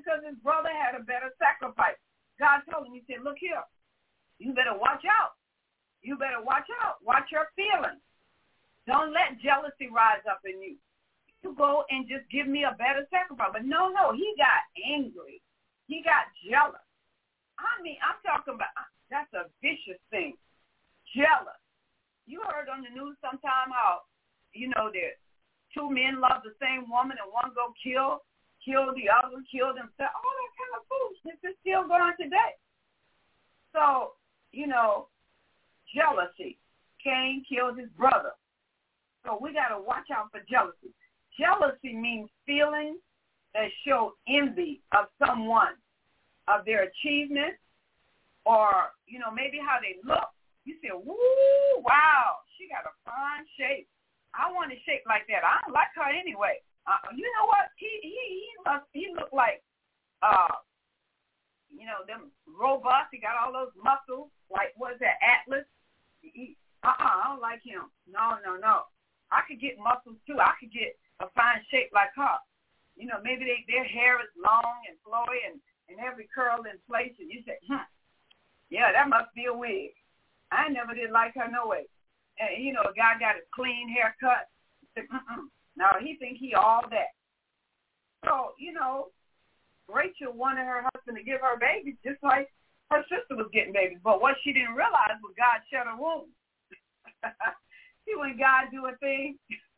S2: because his brother had a better sacrifice. God told him, he said, look here, you better watch out. You better watch out. Watch your feelings. Don't let jealousy rise up in you. You go and just give me a better sacrifice. But no, no, he got angry. He got jealous. I mean, I'm talking about, that's a vicious thing. Jealous. You heard on the news sometime how, you know, that two men love the same woman and one go kill, kill the other, kill themselves. All that kind of foolishness is still going today. So, you know, jealousy. Cain killed his brother. So we got to watch out for jealousy. Jealousy means feelings that show envy of someone, of their achievements, or, you know, maybe how they look. You say, woo, wow, she got a fine shape. I want a shape like that. I don't like her anyway. Uh, you know what? He he he must he looked like, uh, you know, them robust. He got all those muscles. Like, what is that, Atlas? He, uh-uh, I don't like him. No, no, no. I could get muscles too. I could get a fine shape like her. You know, maybe they, their hair is long and flowy and, and every curl in place. And you say, hmm, yeah, that must be a wig. I never did like her no way. And, you know, a guy got a clean haircut. Said, mm-mm. No, he think he all that. So, you know, Rachel wanted her husband to give her babies just like her sister was getting babies. But what she didn't realize was God shut her womb. See, when God do a thing,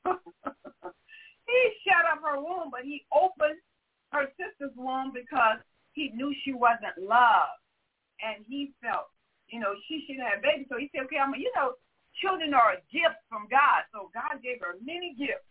S2: he shut up her womb, but he opened her sister's womb because he knew she wasn't loved. And he felt, you know, she should have babies. So he said, okay, I'm, you know, children are a gift from God. So God gave her many gifts.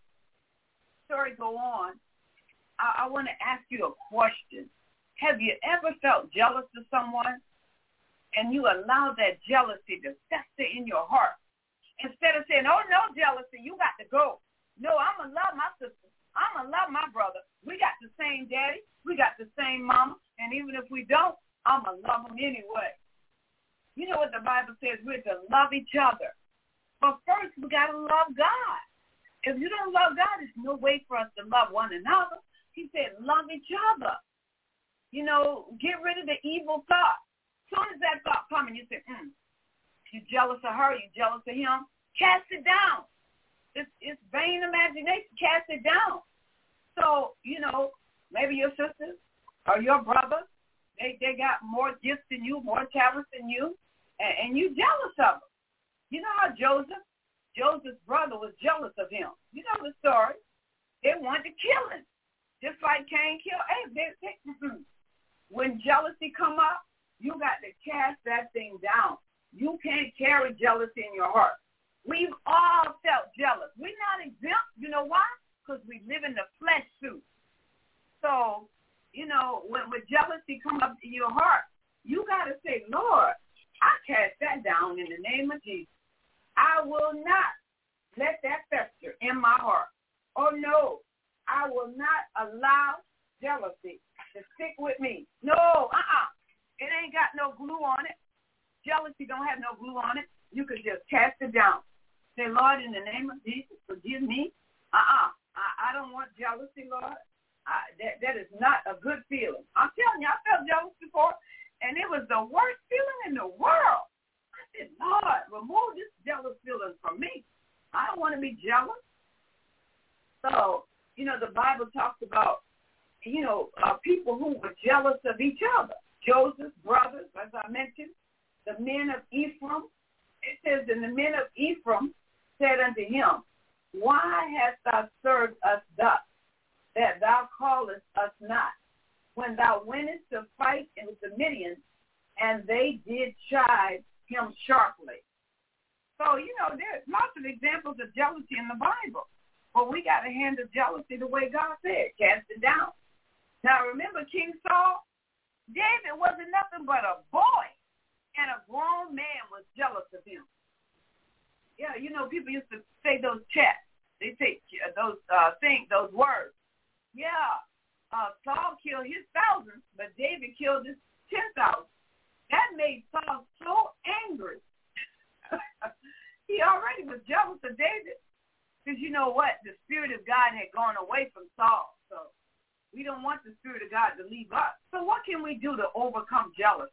S2: Story go on. I, I want to ask you a question. Have you ever felt jealous of someone and you allowed that jealousy to fester in your heart? Instead of saying, oh, no, jealousy, you got to go. No, I'm going to love my sister. I'm going to love my brother. We got the same daddy. We got the same mama. And even if we don't, I'm going to love them anyway. You know what the Bible says? We're to love each other. But first, we got to love God. If you don't love God, there's no way for us to love one another. He said, love each other. You know, get rid of the evil thought. As soon as that thought comes, you say, hmm. You jealous of her, you jealous of him, cast it down. It's, it's vain imagination, cast it down. So, you know, maybe your sisters or your brother, they, they got more gifts than you, more talents than you, and, and you jealous of them. You know how Joseph, Joseph's brother was jealous of him. You know the story. They wanted to kill him, just like Cain killed Abel. They, they, when jealousy come up, you got to cast that thing down. You can't carry jealousy in your heart. We've all felt jealous. We're not exempt. You know why? Because we live in the flesh suit. So, you know, when, when jealousy comes up in your heart, you got to say, Lord, I cast that down in the name of Jesus. I will not let that fester in my heart. Oh, no, I will not allow jealousy to stick with me. No, uh-uh. It ain't got no glue on it. Jealousy don't have no glue on it. You could just cast it down. Say, Lord, in the name of Jesus, forgive me. Uh-uh. I, I don't want jealousy, Lord. I, that, that is not a good feeling. I'm telling you, I felt jealous before, and it was the worst feeling in the world. I said, Lord, remove this jealous feeling from me. I don't want to be jealous. So, you know, the Bible talks about, you know, uh, people who were jealous of each other. Joseph's brothers, as I mentioned. The men of Ephraim, it says, and the men of Ephraim said unto him, why hast thou served us thus, that thou callest us not, when thou wentest to fight with the Midians, and they did chide him sharply. So, you know, there's lots of examples of jealousy in the Bible. But we got to handle jealousy the way God said, cast it down. Now, remember King Saul? David wasn't nothing but a boy. And a grown man was jealous of him. Yeah, you know, people used to say those chats. They say those uh, things, those words. Yeah, uh, Saul killed his thousands, but David killed his ten thousand. That made Saul so angry. He already was jealous of David because you know what? The Spirit of God had gone away from Saul. So We don't want the Spirit of God to leave us. So what can we do to overcome jealousy?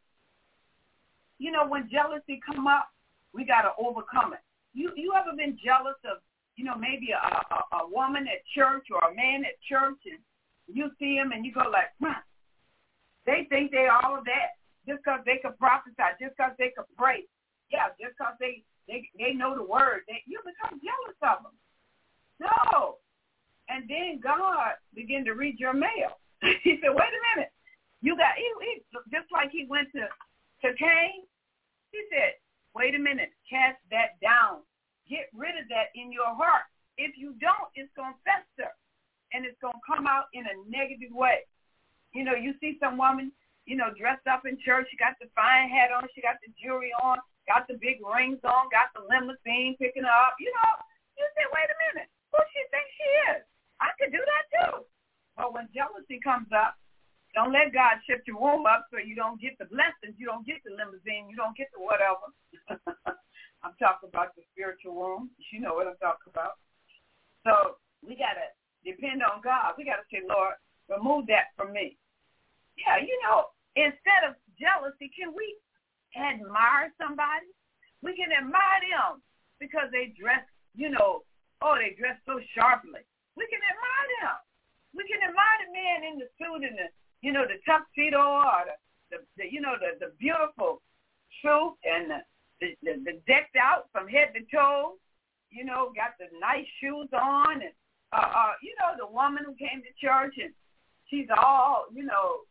S2: You know, when jealousy come up, we got to overcome it. You you ever been jealous of, you know, maybe a, a, a woman at church or a man at church, and you see him and you go like, hmm, they think they all of that just because they could prophesy, just because they could pray. Yeah, just because they, they, they know the word. They, you become jealous of them. No. And then God began to read your mail. He said, wait a minute. You got, he, he, just like he went to, to Cain, he said, wait a minute, cast that down. Get rid of that in your heart. If you don't, it's going to fester, and it's going to come out in a negative way. You know, you see some woman, you know, dressed up in church. She got the fine hat on. She got the jewelry on, got the big rings on, got the limousine picking her up. You know, you say, wait a minute, who she think she is? I could do that too. But when jealousy comes up, don't let God shift your womb up so you don't get the blessings, you don't get the limousine, you don't get the whatever. I'm talking about the spiritual womb. You know what I'm talking about. So we got to depend on God. We got to say, Lord, remove that from me. Yeah, you know, instead of jealousy, can we admire somebody? We can admire them because they dress, you know, oh, they dress so sharply. We can admire them. We can admire the man in the suit and the, you know, the tuxedo or the, the, the you know, the, the beautiful suit and the, the, the, the decked out from head to toe, you know, got the nice shoes on. And, uh, uh, you know, the woman who came to church and she's all, you know,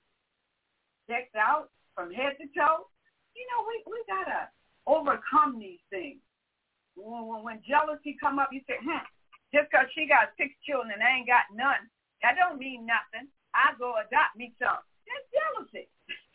S2: decked out from head to toe. You know, we, we got to overcome these things. When, when, when jealousy come up, you say, hmm, just because she got six children and I ain't got none, that don't mean nothing. I go adopt me some. That's jealousy.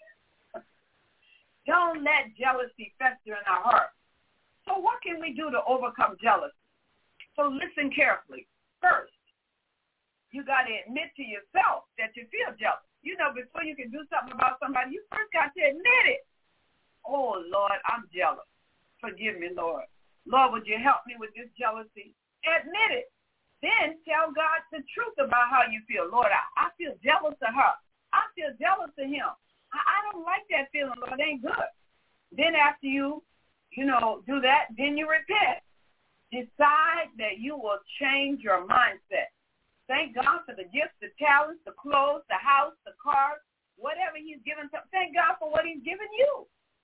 S2: Don't let jealousy fester in our heart. So what can we do to overcome jealousy? So listen carefully. First, you got to admit to yourself that you feel jealous. You know, before you can do something about somebody, you first got to admit it. Oh, Lord, I'm jealous. Forgive me, Lord. Lord, would you help me with this jealousy? Admit it. Then tell God the truth about how you feel. Lord, I, I feel jealous of her. I feel jealous of him. I, I don't like that feeling, Lord. It ain't good. Then after you, you know, do that, then you repent. Decide that you will change your mindset. Thank God for the gifts, the talents, the clothes, the house, the car, whatever he's given. To, thank God for what he's given you.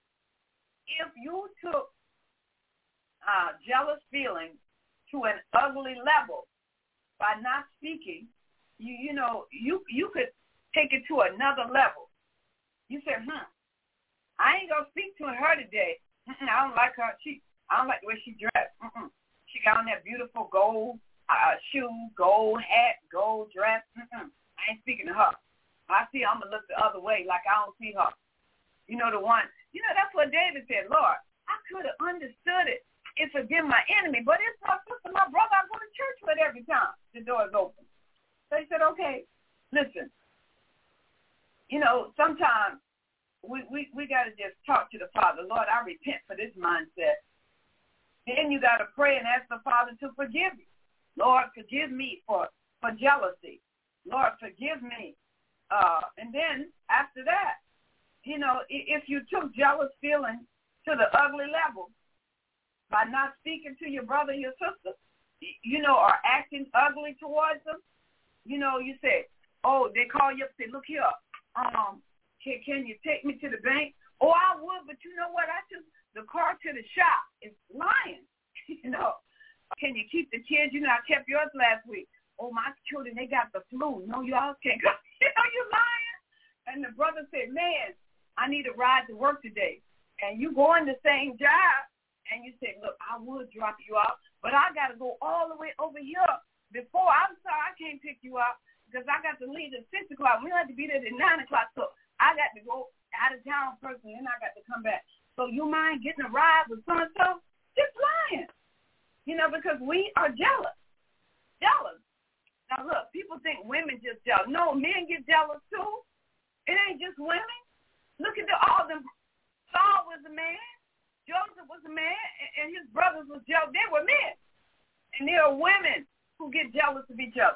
S2: If you took uh, jealous feelings to an ugly level by not speaking, you you know, you, you could take it to another level. You said, hmm, I ain't going to speak to her today. Mm-mm, I don't like her. She, I don't like the way she dressed. Mm-mm. She got on that beautiful gold uh, shoe, gold hat, gold dress. Mm-mm. I ain't speaking to her. I see her, I'm going to look the other way like I don't see her. You know, the one, you know, that's what David said, Lord, I could have understood it if it been my enemy, but it's my sister, my brother I go to church with every time the door is open. So he said, okay, listen, you know, sometimes we, we, we got to just talk to the Father. Lord, I repent for this mindset. Then you got to pray and ask the Father to forgive you. Lord, forgive me for, for jealousy. Lord, forgive me. Uh, and then after that, you know, if you took jealous feelings to the ugly level by not speaking to your brother, your sister, you know, or acting ugly towards them, you know, you say, oh, they call you up and say, look here, um, can, can you take me to the bank? Oh, I would, but you know what? I took the car to the shop. It's lying. You know, can you keep the kids? You know, I kept yours last week. Oh, my children, they got the flu. No, y'all can't go. You know, you're lying. And the brother said, man, I need a ride to work today. And you go in the same job, and you say, look, I would drop you off, but I got to go all the way over here before. I'm sorry, I can't pick you up because I got to leave at six o'clock. We have to be there at nine o'clock, so I got to go out of town first, and then I got to come back. So you mind getting a ride with so-and-so? Just lying. You know, because we are jealous. Jealous. Now, look, people think women just jealous. No, men get jealous, too. It ain't just women. Look at the, all them. Saul was a man. Joseph was a man, and his brothers was jealous. They were men. And there are women who get jealous of each other.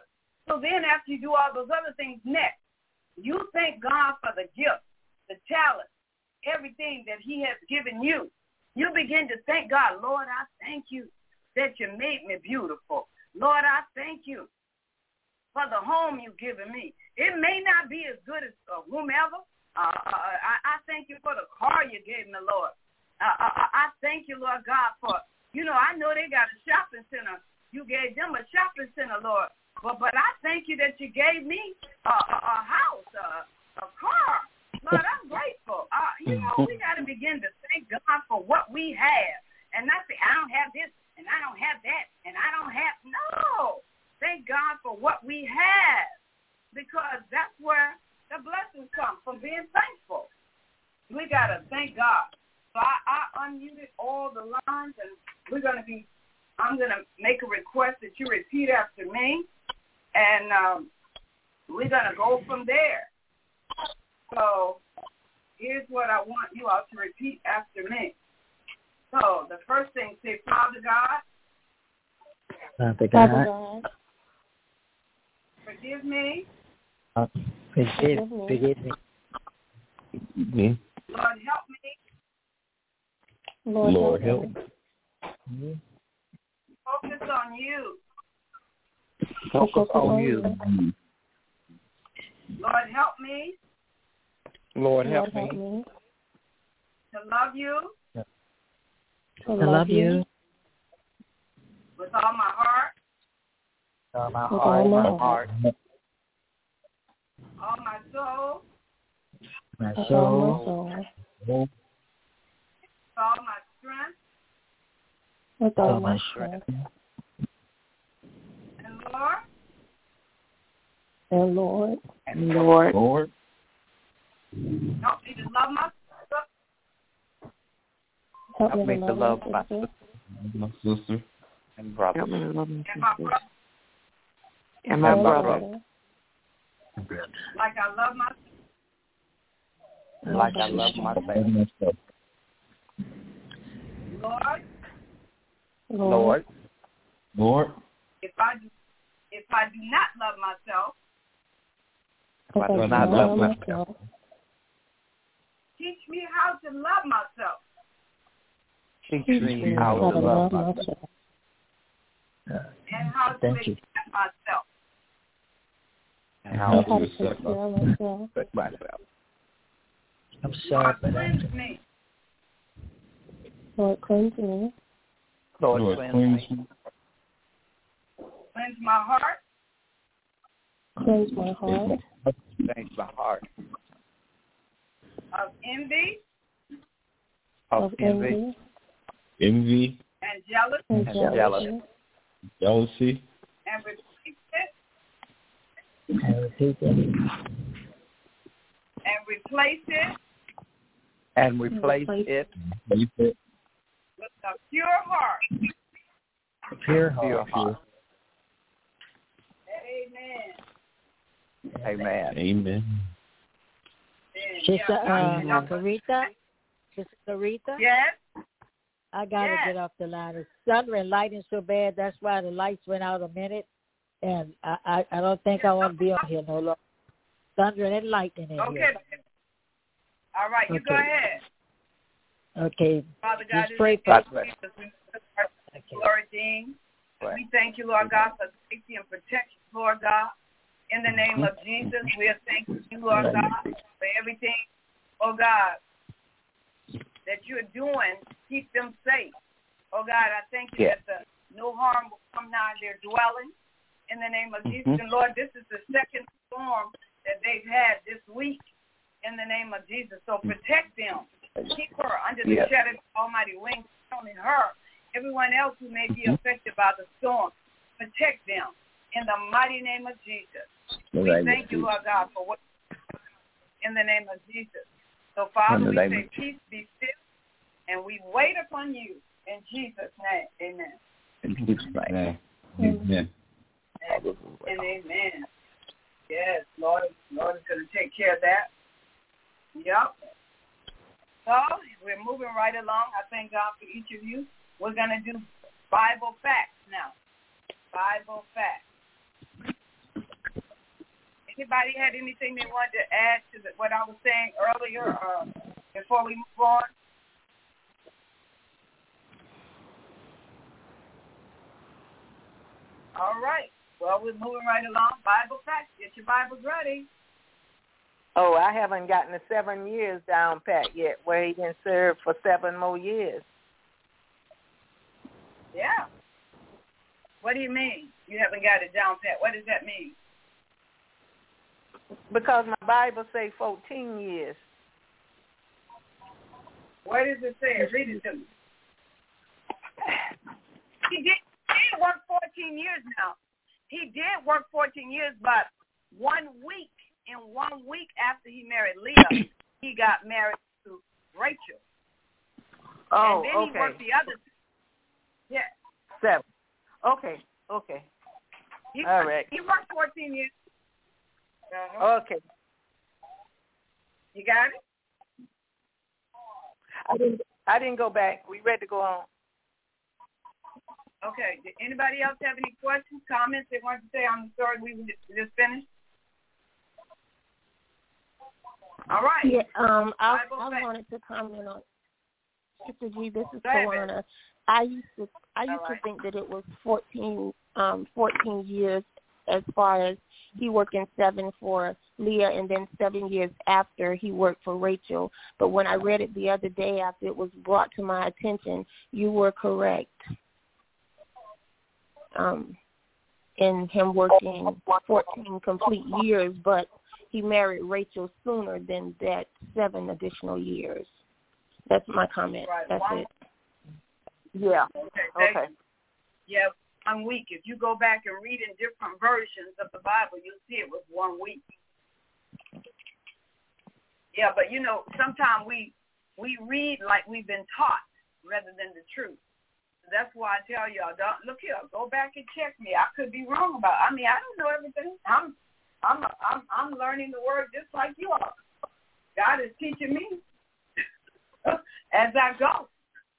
S2: So then after you do all those other things next, you thank God for the gift, the talent, everything that he has given you. You begin to thank God. Lord, I thank you that you made me beautiful. Lord, I thank you for the home you've given me. It may not be as good as uh, whomever. Uh, I, I thank you for the car you gave me, Lord. Uh, I, I thank you, Lord God, for, you know, I know they got a shopping center. You gave them a shopping center, Lord. But but I thank you that you gave me a, a, a house, a, a car. Lord, I'm grateful. Uh, you know, we got to begin to thank God for what we have. And not say, I don't have this, and I don't have that, and I don't have. No. Thank God for what we have. Because that's where the blessings come, from being thankful. We got to thank God. So I, I unmuted all the lines, and we're going to be, I'm going to make a request that you repeat after me. And um, we're going to go from there. So here's what I want you all to repeat after me. So the first thing, say, Father God,
S8: Father God,
S3: God,
S2: forgive me.
S8: uh, forgive, forgive me.
S6: Me.
S2: Lord, help me.
S3: Lord,
S6: Lord,
S3: help
S6: help
S3: me.
S6: me.
S2: Focus on you.
S8: Focus on you.
S2: Lord, help me
S8: Lord, help
S3: Lord, help
S8: me
S3: me
S2: to love you
S3: to
S8: to
S3: love
S8: love you
S2: with all my heart,
S8: with my
S3: With
S8: heart,
S3: all my
S8: my
S3: heart.
S8: heart,
S2: all my soul,
S8: my
S3: with all
S8: soul,
S3: my soul,
S2: with all my strength,
S3: with all
S8: all
S3: my
S8: my
S3: strength.
S8: strength.
S2: and Lord,
S3: And Lord,
S8: And Lord,
S6: Lord,
S2: help me to love myself
S3: help
S8: help
S3: me
S8: me
S3: to
S8: to
S3: love
S8: love
S3: my
S8: my
S3: sister
S6: my sister,
S8: and brother. Help me to love my
S2: and my brother
S8: and my
S3: and
S8: brother
S3: brother,
S2: like I love myself.
S8: like I love myself.
S2: Lord,
S3: Lord,
S8: Lord,
S6: Lord,
S2: if I do, if I do not love myself,
S3: if I do not love myself,
S2: teach me how to love myself.
S8: teach
S3: teach
S8: me
S3: me
S8: how
S3: how
S8: to
S3: to
S8: love
S3: love
S8: myself.
S3: myself
S2: And how to
S8: Thank you.
S2: accept myself.
S8: And
S3: and
S8: how
S3: how
S8: to
S3: to
S6: accept
S3: take care of myself.
S8: respect myself. I'm
S2: Lord,
S8: sorry for that.
S2: cleanse me.
S3: Lord, cleanse me,
S8: Lord,
S6: Lord,
S8: cleanse
S6: cleanse
S8: me.
S6: me.
S2: Cleanse my heart
S3: cleanse my heart
S8: Cleanse my heart
S2: of envy
S8: of
S3: of
S8: envy
S3: envy
S6: Envy,
S2: and jealousy,
S3: and
S8: and
S3: jealousy,
S8: jealousy.
S6: jealousy,
S2: and replace it
S8: and repeat it.
S2: and replace it
S8: And replace
S3: replace
S8: it
S6: faith,
S2: with a pure heart.
S8: with pure heart.
S6: heart.
S2: Amen.
S8: Amen.
S6: Amen.
S2: Amen.
S5: Sister
S2: Yeah,
S5: uh,
S2: y'all-
S5: Carita, Sister Carita,
S2: Yes.
S5: I gotta
S2: Yes.
S5: get off the line. It's thunder and lightning so bad. That's why the lights went out a minute, and I I, I don't think I want to be on here no longer. Thunder and lightning in
S2: Okay.
S5: here.
S2: All right, you go
S5: Okay.
S2: ahead.
S5: Okay,
S2: Father God,
S5: just
S2: in
S5: pray
S2: the
S5: for.
S2: name of Jesus, we lift our
S5: Okay.
S2: Lord Dean. We thank you, Lord God, for safety and protection, Lord God. In the name of Jesus, we are thanking you, Lord God, for everything, oh God, that you're doing to keep them safe. Oh God, I thank you
S8: Yes.
S2: that the, no harm will come nigh their dwelling. In the name of
S8: Mhm.
S2: Jesus, and Lord, this is the second storm that they've had this week. In the name of Jesus, so protect them. Keep her under the
S8: Yes.
S2: shadow of the Almighty wings, only her. Everyone else who may be affected by the storm, protect them in the mighty name of Jesus. We
S8: Right.
S2: thank you, Lord God, for what in the name of Jesus. So, Father,
S8: In
S2: we
S8: the name
S2: say,
S8: of
S2: peace be still, and we wait upon you in Jesus' name. Amen.
S8: In Jesus' name.
S6: Amen.
S2: And amen. Yes, Lord, Lord is going to take care of that. Yep. So we're moving right along. I thank God for each of you. We're going to do Bible facts now. Bible facts. Anybody had anything they wanted to add to the, what I was saying earlier uh, before we move on? All right. Well, we're moving right along. Bible facts. Get your Bibles ready.
S7: Oh, I haven't gotten the seven years down pat yet, where he can serve for seven more years.
S2: Yeah. What do you mean? You haven't got it down pat. What does that mean?
S7: Because my Bible say fourteen years.
S2: Where does it say? Read it to me. He did, he did work fourteen years now. He did work fourteen years, but one week, in one week after he married Leah, he got married to Rachel.
S7: Oh,
S2: and then
S7: okay.
S2: he worked the other two. Yeah.
S7: Seven. Okay, okay.
S2: He,
S7: All right.
S2: He worked fourteen years. Uh-huh.
S7: Okay.
S2: You got it?
S7: I didn't, I didn't go back. We ready to go on.
S2: Okay. Did anybody else have any questions, comments they wanted to say on the story we just finished? All right.
S9: Yeah, um, I, I
S2: fact.
S9: wanted to comment on Sister G. This is
S2: Go ahead,
S9: Tawana. I used to I used
S2: right.
S9: to think that it was fourteen um fourteen years as far as he working seven for Leah and then seven years after he worked for Rachel. But when I read it the other day after it was brought to my attention, you were correct. Um, in him working fourteen complete years, but he married Rachel sooner than that seven additional years. That's my comment.
S2: Right.
S9: That's
S2: One,
S9: it.
S7: Yeah.
S2: Okay.
S7: Okay.
S2: Yeah, one week. If you go back and read in different versions of the Bible, you'll see it was one week. Yeah, but you know, sometimes we we read like we've been taught rather than the truth. That's why I tell y'all, don't look here, go back and check me. I could be wrong about it. I mean, I don't know everything. I'm I'm I'm I'm learning the word just like you are. God is teaching me as I go.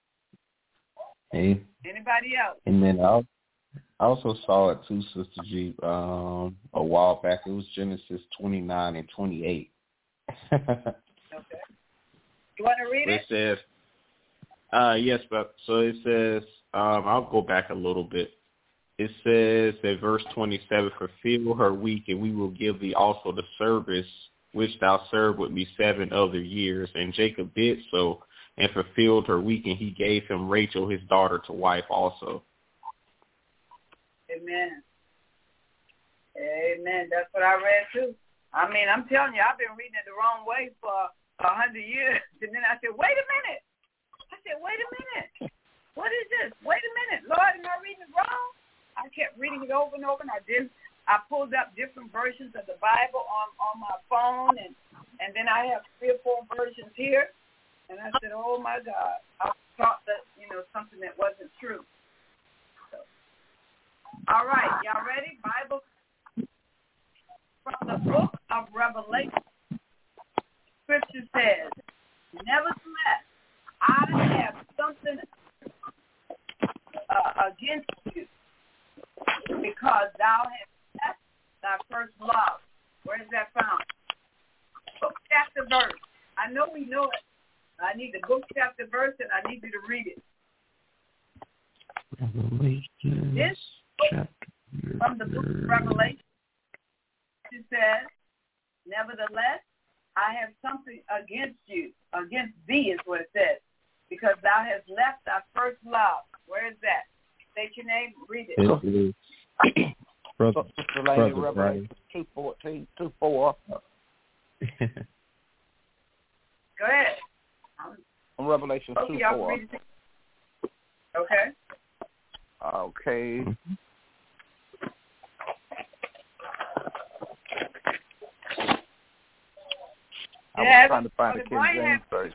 S6: Hey.
S2: Anybody else?
S6: And then I also saw it too, Sister G, um, a while back. It was Genesis twenty-nine and twenty-eight.
S2: Okay. You want to read
S6: it?
S2: It
S6: says, uh, yes, but so it says, um, I'll go back a little bit. It says at verse twenty-seven, fulfill her week, and we will give thee also the service which thou served with me seven other years. And Jacob did so, and fulfilled her week, and he gave him Rachel, his daughter, to wife also.
S2: Amen. Amen. That's what I read too. I mean, I'm telling you, I've been reading it the wrong way for a hundred years. And then I said, wait a minute. I said, wait a minute. What is this? Wait a minute. Lord, am I reading it wrong? I kept reading it over and over, and I did. I pulled up different versions of the Bible on, on my phone, and, and then I have three or four versions here. And I said, oh, my God. I thought that, you know, something that wasn't true. So, all right. Y'all ready? Bible from the book of Revelation. Scripture says, nevertheless, I have something uh, against you, because thou hast left thy first love. Where is that found? Book, chapter, verse. I know we know it. I need the book, chapter, verse, and I need you to read it.
S6: Revelation,
S2: this book, from the book of Revelation, it says, nevertheless, I have something against you. Against thee is what it says. Because thou hast left thy first love. Where is that? State your name, read it.
S6: It is brother,
S4: Sister Lady,
S6: brother,
S4: Revelation two fourteen, two four.
S6: right?
S2: Go ahead.
S4: Revelation
S2: Okay,
S4: two
S2: y'all
S4: four.
S2: read it. Okay.
S4: Okay.
S6: Mm-hmm.
S4: I
S2: Yeah,
S4: was trying to find the King James version.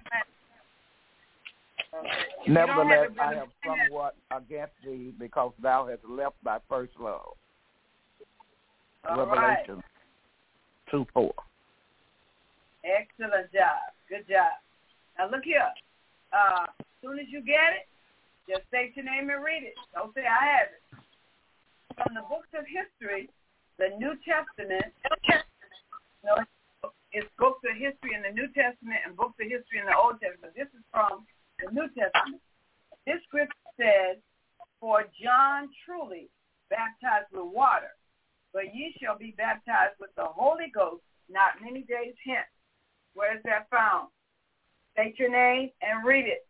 S4: Nevertheless, I have somewhat against thee, because thou hast left thy first love.
S2: All
S4: Revelation
S2: right.
S4: two four.
S2: Excellent job. Good job. Now look here. Uh, as soon as you get it, just state your name and read it. Don't say I have it. From the books of history, the New Testament, No, it's books of history in the New Testament and books of history in the Old Testament. This is from the New Testament. This scripture says, "For John truly baptized with water, but ye shall be baptized with the Holy Ghost not many days hence." Where is that found? State your name and read it.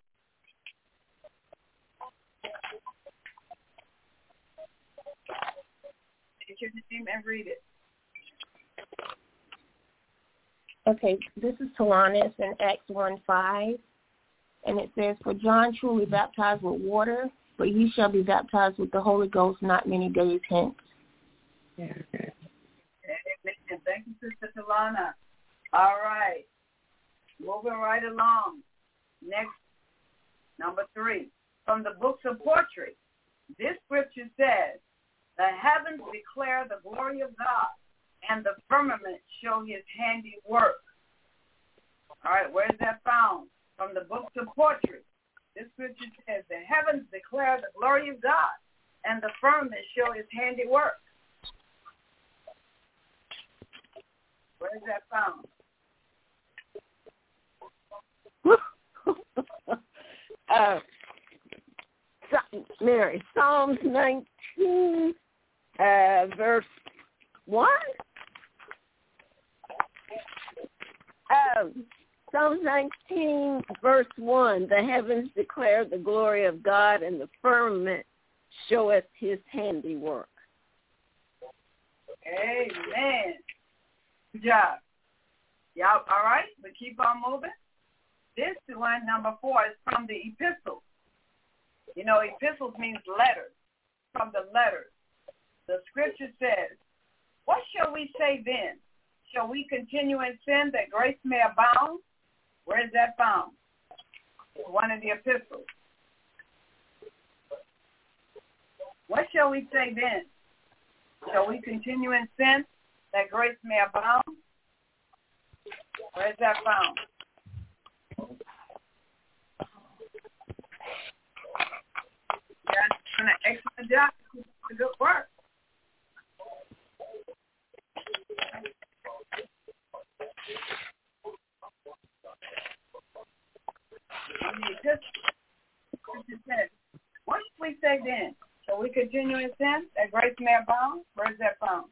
S2: State your name and read it.
S9: Okay, this is Talanis in Acts one five, and it says, "For John truly baptized with water, but ye shall be baptized with the Holy Ghost not many days hence."
S2: Yeah, okay. Amen. Thank you, Sister Talana. All right. Moving right along. Next, number three. From the books of poetry, this scripture says, "The heavens declare the glory of God, and the firmament show his handiwork." All right, where is that found? From the books of poetry. This scripture says, "The heavens declare the glory of God, and the firmament show his handiwork." Where is that found?
S5: uh, Mary, Psalms nineteen, uh, verse one. Um, Psalms nineteen, verse one. "The heavens declare the glory of God, and the firmament showeth his handiwork."
S2: Amen. Good job. Y'all all right? But keep on moving. This one, number four, is from the epistles. You know, epistles means letters. From the letters. The scripture says, "What shall we say then? Shall we continue in sin that grace may abound?" Where is that found? One of the epistles. What shall we say then? Shall we continue in sin that grace may abound? Where is that found? Yeah, doing an excellent job. Good work. What should we say then? Shall we continue in sin that grace may abound? Where is that found?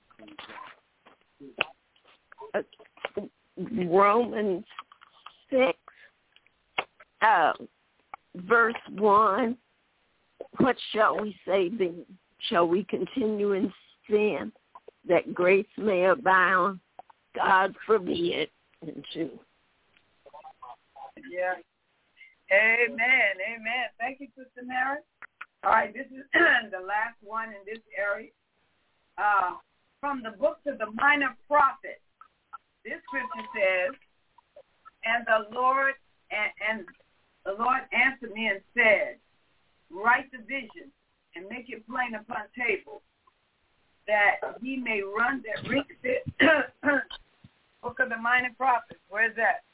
S5: Uh, Romans six, uh, verse one. "What shall we say then? Shall we continue in sin that grace may abound? God forbid." And two.
S2: Yeah. Amen. Amen. Thank you, Sister Mary. All right, this is the last one in this area. Uh, from the books of the minor prophets, this scripture says, "And the Lord and, and the Lord answered me and said, Write the vision and make it plain upon tables, that he may run that reads it." Book of the minor prophets. Where's that?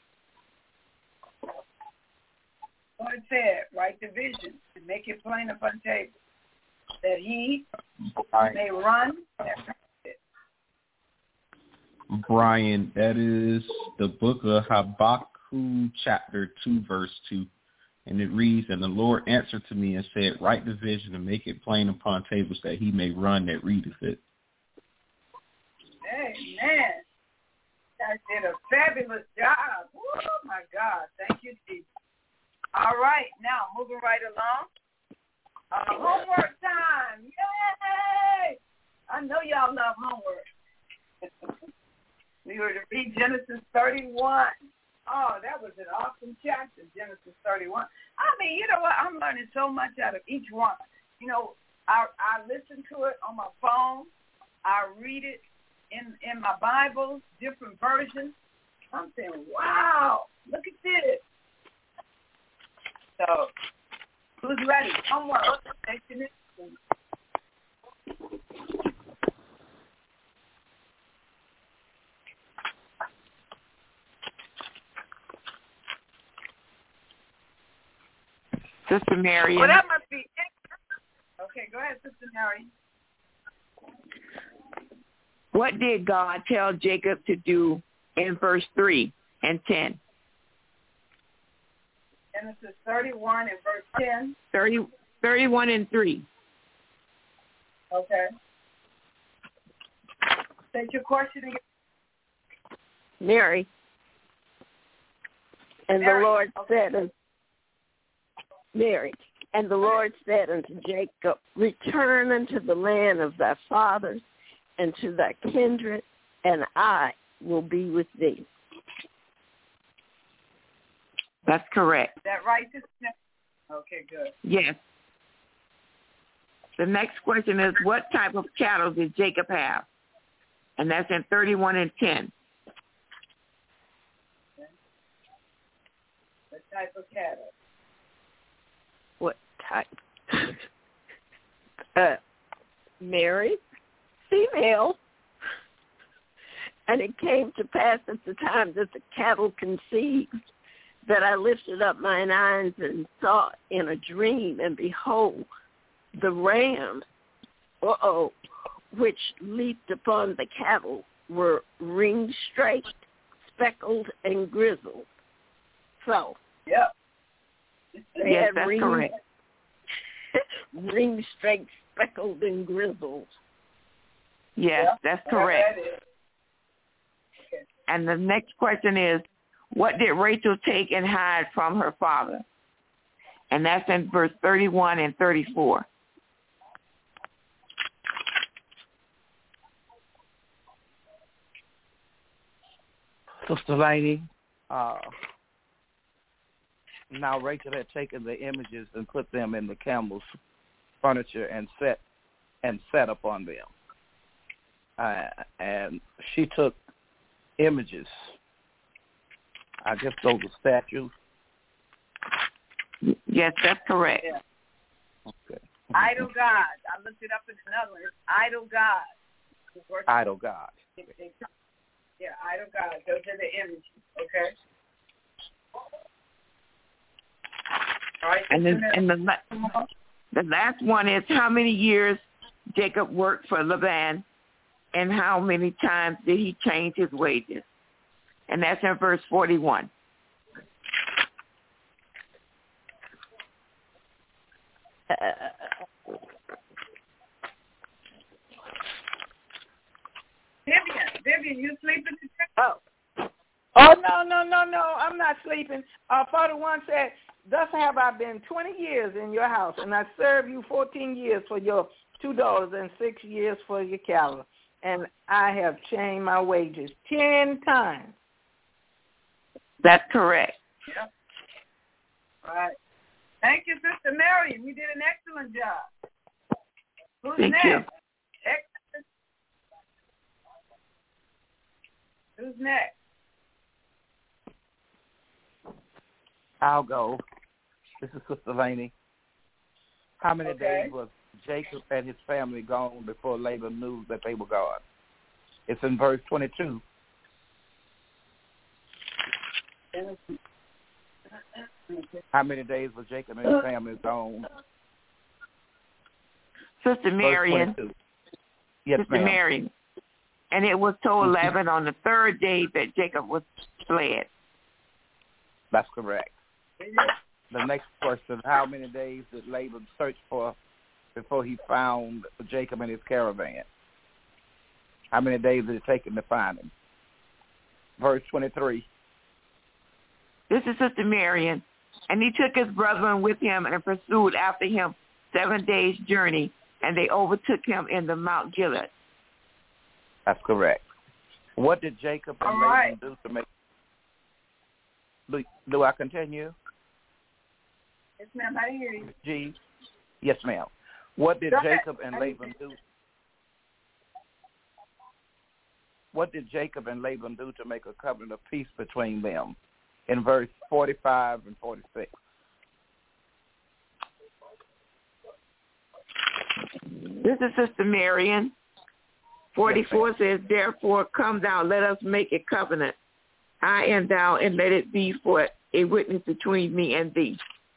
S2: What it said, write the vision and make it plain upon tables, that he right. may run that reads it.
S6: Brian, that is the book of Habakkuk, chapter two, verse two. And it reads, "And the Lord answered to me and said, Write the vision and make it plain upon tables, that he may run that readeth it."
S2: Amen. You guys did a fabulous job. Oh, my God. Thank you, Jesus. All right. Now, moving right along. Uh, homework time. Yay! I know y'all love homework. We were to read Genesis thirty-one. Oh, that was an awesome chapter, Genesis thirty-one. I mean, you know what? I'm learning so much out of each one. You know, I I listen to it on my phone. I read it in in my Bible, different versions. I'm saying, wow, look at this. So, who's ready? Homework. Station it.
S7: Sister Mary.
S2: Well, that must be it. Okay, go ahead, Sister Mary.
S7: What did God tell Jacob to do in verse three and ten.
S2: Genesis thirty-one and verse ten.
S7: thirty, thirty-one and three.
S2: Okay. State your question again.
S5: Mary. And
S2: Mary.
S5: the Lord
S2: Okay.
S5: said unto Mary, and the Lord said unto Jacob, return unto the land of thy fathers and to thy kindred, and I will be with thee.
S7: That's correct.
S2: Is that right? Okay, good.
S7: Yes. The next question is, what type of cattle did Jacob have? And that's in thirty-one and ten.
S2: What type of cattle?
S5: What type? uh, Mary, female. And it came to pass at the time that the cattle conceived, that I lifted up mine eyes and saw in a dream, and behold, the rams, uh-oh, which leaped upon the cattle were ring-straight, speckled, and grizzled. So,
S2: yep.
S5: they
S7: yes,
S5: had
S7: that's
S5: ring,
S7: correct.
S5: ring-straight, speckled, and grizzled.
S7: Yes,
S2: Yep.
S7: that's correct.
S2: That is. Okay.
S7: And the next question is, what did Rachel take and hide from her father? And that's in verse thirty-one and thirty-four.
S4: Sister Laney, uh, now Rachel had taken the images and put them in the camel's furniture and set and set upon them. Uh, and she took images. I guess those are statues.
S7: Yes, that's correct.
S2: Yeah.
S4: Okay.
S2: Idol gods. I looked it up in another one. It's idol gods.
S4: Idol God.
S2: Yeah, idol gods. Those are the images. Okay. All right.
S7: And then, and the la- the last one is, how many years Jacob worked for Laban, and how many times did he change his wages? And that's in verse forty-one.
S5: Uh,
S2: Vivian, Vivian, you sleeping today?
S10: Oh. Oh, no, no, no, no. I'm not sleeping. Uh, forty-one said, thus have I been twenty years in your house, and I served you fourteen years for your two daughters and six years for your cattle. And I have changed my wages ten times.
S7: That's correct.
S2: Yep. All right. Thank you, Sister Marion. You did an excellent job. Who's
S7: Thank
S2: next?
S7: you.
S2: Excellent. Who's next?
S4: I'll go. This is Sister Laney. How many
S2: Okay.
S4: days was Jacob and his family gone before Laban knew that they were gone? It's in verse twenty-two. How many days was Jacob and his family gone?
S7: Sister Marion.
S4: Verse twenty-two. Yes,
S7: Sister
S4: ma'am.
S7: Marion. And it was told Laban on the third day that Jacob was fled.
S4: That's correct. The next question, how many days did Laban search for before he found Jacob and his caravan? How many days did it take him to find him? Verse twenty-three.
S7: This is Sister Marion. And he took his brethren with him and pursued after him seven days' journey, and they overtook him in the Mount Gilead.
S4: That's correct. What did Jacob and
S2: All
S4: Laban
S2: right.
S4: do to make... Do, do I continue?
S2: Yes, ma'am. I hear you.
S4: G. Yes, ma'am. What did
S2: Go ahead.
S4: Jacob and
S2: I
S4: Laban do? What did Jacob and Laban do to make a covenant of peace between them? In verse forty-five and forty-six.
S7: This is Sister Marion. forty-four says, therefore come thou, let us make a covenant, I and thou, and let it be for a witness between me and thee.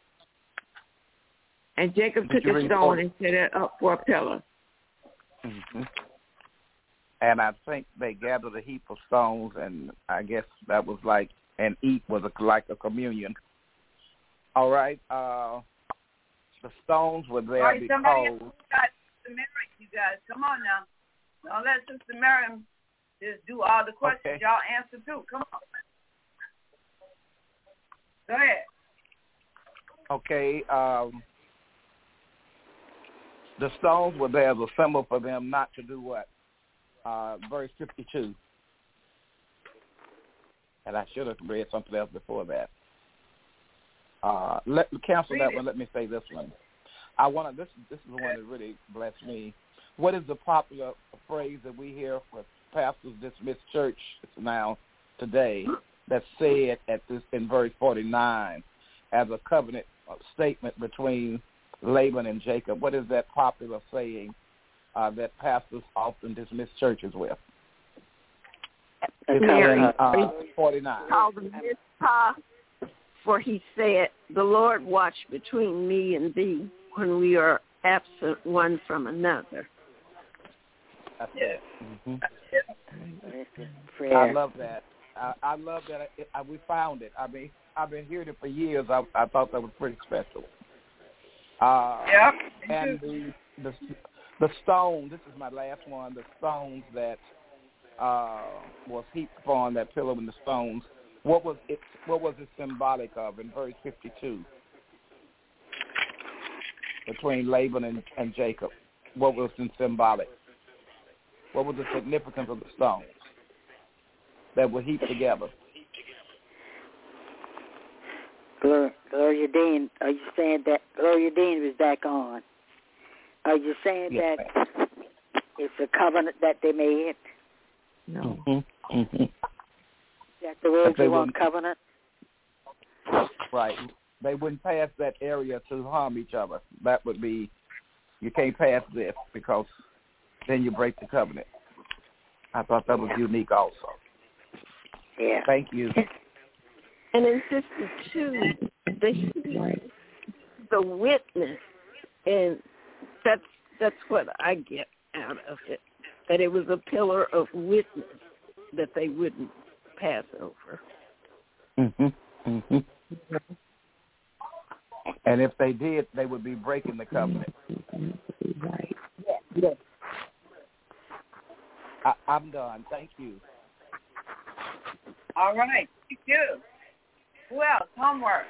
S7: And Jacob
S4: Did
S7: took
S4: you
S7: a
S4: read
S7: stone
S4: forty?
S7: and set it up for a pillar.
S4: Mm-hmm. and I think they gathered a heap of stones, and I guess that was like, and eat was a, like a communion. All right. Uh, the stones were there
S2: All right,
S4: because...
S2: somebody else got Sister Mary, you guys. Come on now. Don't let Sister Mary just do all the questions.
S4: Okay.
S2: Y'all answer too. Come on. Go ahead.
S4: Okay. Um, the stones were there as a symbol for them not to do what? Uh, verse fifty-two. And I should have read something else before that. Uh, let me cancel that one. Let me say this one. I want to. This this is the one that really blessed me. What is the popular phrase that we hear with pastors dismissed church now today that's said at this in verse forty-nine as a covenant statement between Laban and Jacob? What is that popular saying uh, that pastors often dismiss churches with? It's in uh, forty-nine.
S5: Called the Mizpah, for he said, "The Lord watch between me and thee when we are absent one from another."
S4: That's it. Mm-hmm.
S8: Prayer.
S4: I love that. I, I love that. I, I, we found it. I mean, I've been hearing it for years. I, I thought that was pretty special. Uh,
S2: yeah.
S4: And the, the the stone. This is my last one. The stones that uh, was heaped upon that pillar and the stones. What was it? What was it symbolic of in verse fifty-two? Between Laban and, and Jacob, what was it symbolic? What was the significance of the stones that were heaped together?
S8: Gloria, Gloria Dean, are you saying that Gloria Dean was back on? Are you saying
S4: yes,
S8: that ma'am. It's a covenant that they made?
S7: No.
S4: Mm-hmm. Mm-hmm.
S8: That the words
S4: they
S8: you want covenant?
S4: Right. They wouldn't pass that area to harm each other. That would be, you can't pass this because then you break the covenant. I thought that was
S8: yeah.
S4: unique also.
S8: Yeah.
S4: Thank you.
S5: And in fifty-two, the the witness, and that's that's what I get out of it, that it was a pillar of witness that they wouldn't pass over.
S4: Mhm. Mhm. And if they did, they would be breaking the covenant.
S5: Right. Yes. Yes.
S4: I, I'm done. Thank you.
S2: All right. Thank you. Who else? Homework.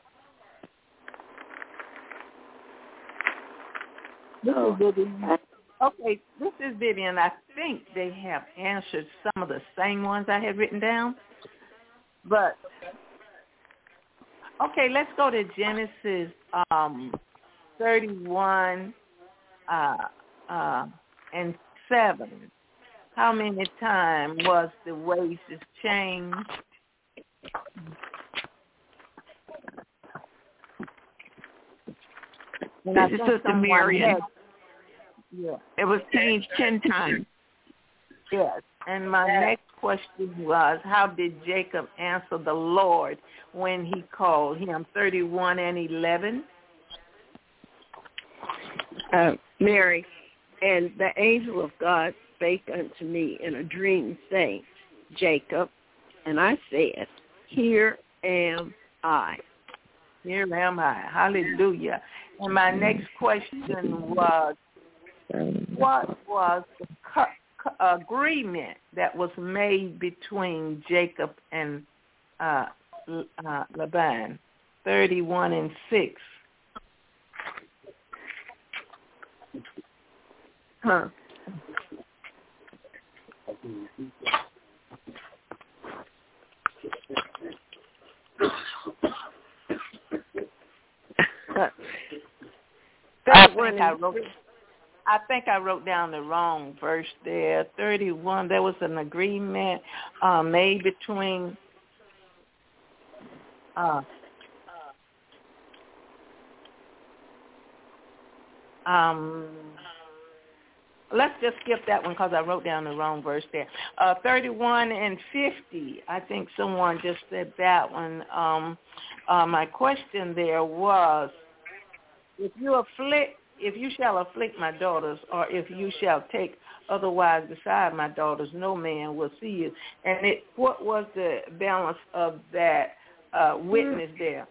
S10: This
S8: Oh.
S10: is Vivian. Okay, this is Vivian. I think they have answered some of the same ones I had written down. But, okay, let's go to Genesis um, thirty-one uh, uh, and seven. How many times was the wages changed? And I
S7: This is
S10: think
S7: Sister
S10: someone
S7: Marion.
S10: had- Yeah.
S7: It was changed ten times.
S10: Yes. And my next question was, how did Jacob answer the Lord when he called him? thirty-one and eleven.
S5: Uh, Mary, and the angel of God spake unto me in a dream, saying, Jacob, and I said, Here am I.
S10: Here am I. Hallelujah. And my next question was, what was the co- co- agreement that was made between Jacob and uh, uh, Laban? thirty-one and six.
S5: Huh.
S10: I think I wrote. I think I wrote down the wrong verse there. thirty-one. There was an agreement uh, made between. Uh, um. Let's just skip that one because I wrote down the wrong verse there. Uh, thirty-one and fifty. I think someone just said that one. Um, uh, my question there was, if you afflict, if you shall afflict my daughters, or if you shall take Otherwise, beside my daughters, no man will see you. And it, what was the balance of that uh, witness there?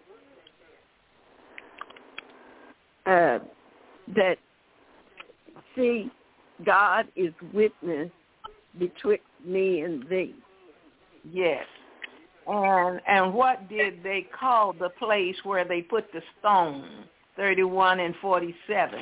S5: Uh, that, see, God is witness betwixt me and thee.
S10: Yes. And and what did they call the place where they put the stone, thirty-one and forty-seven?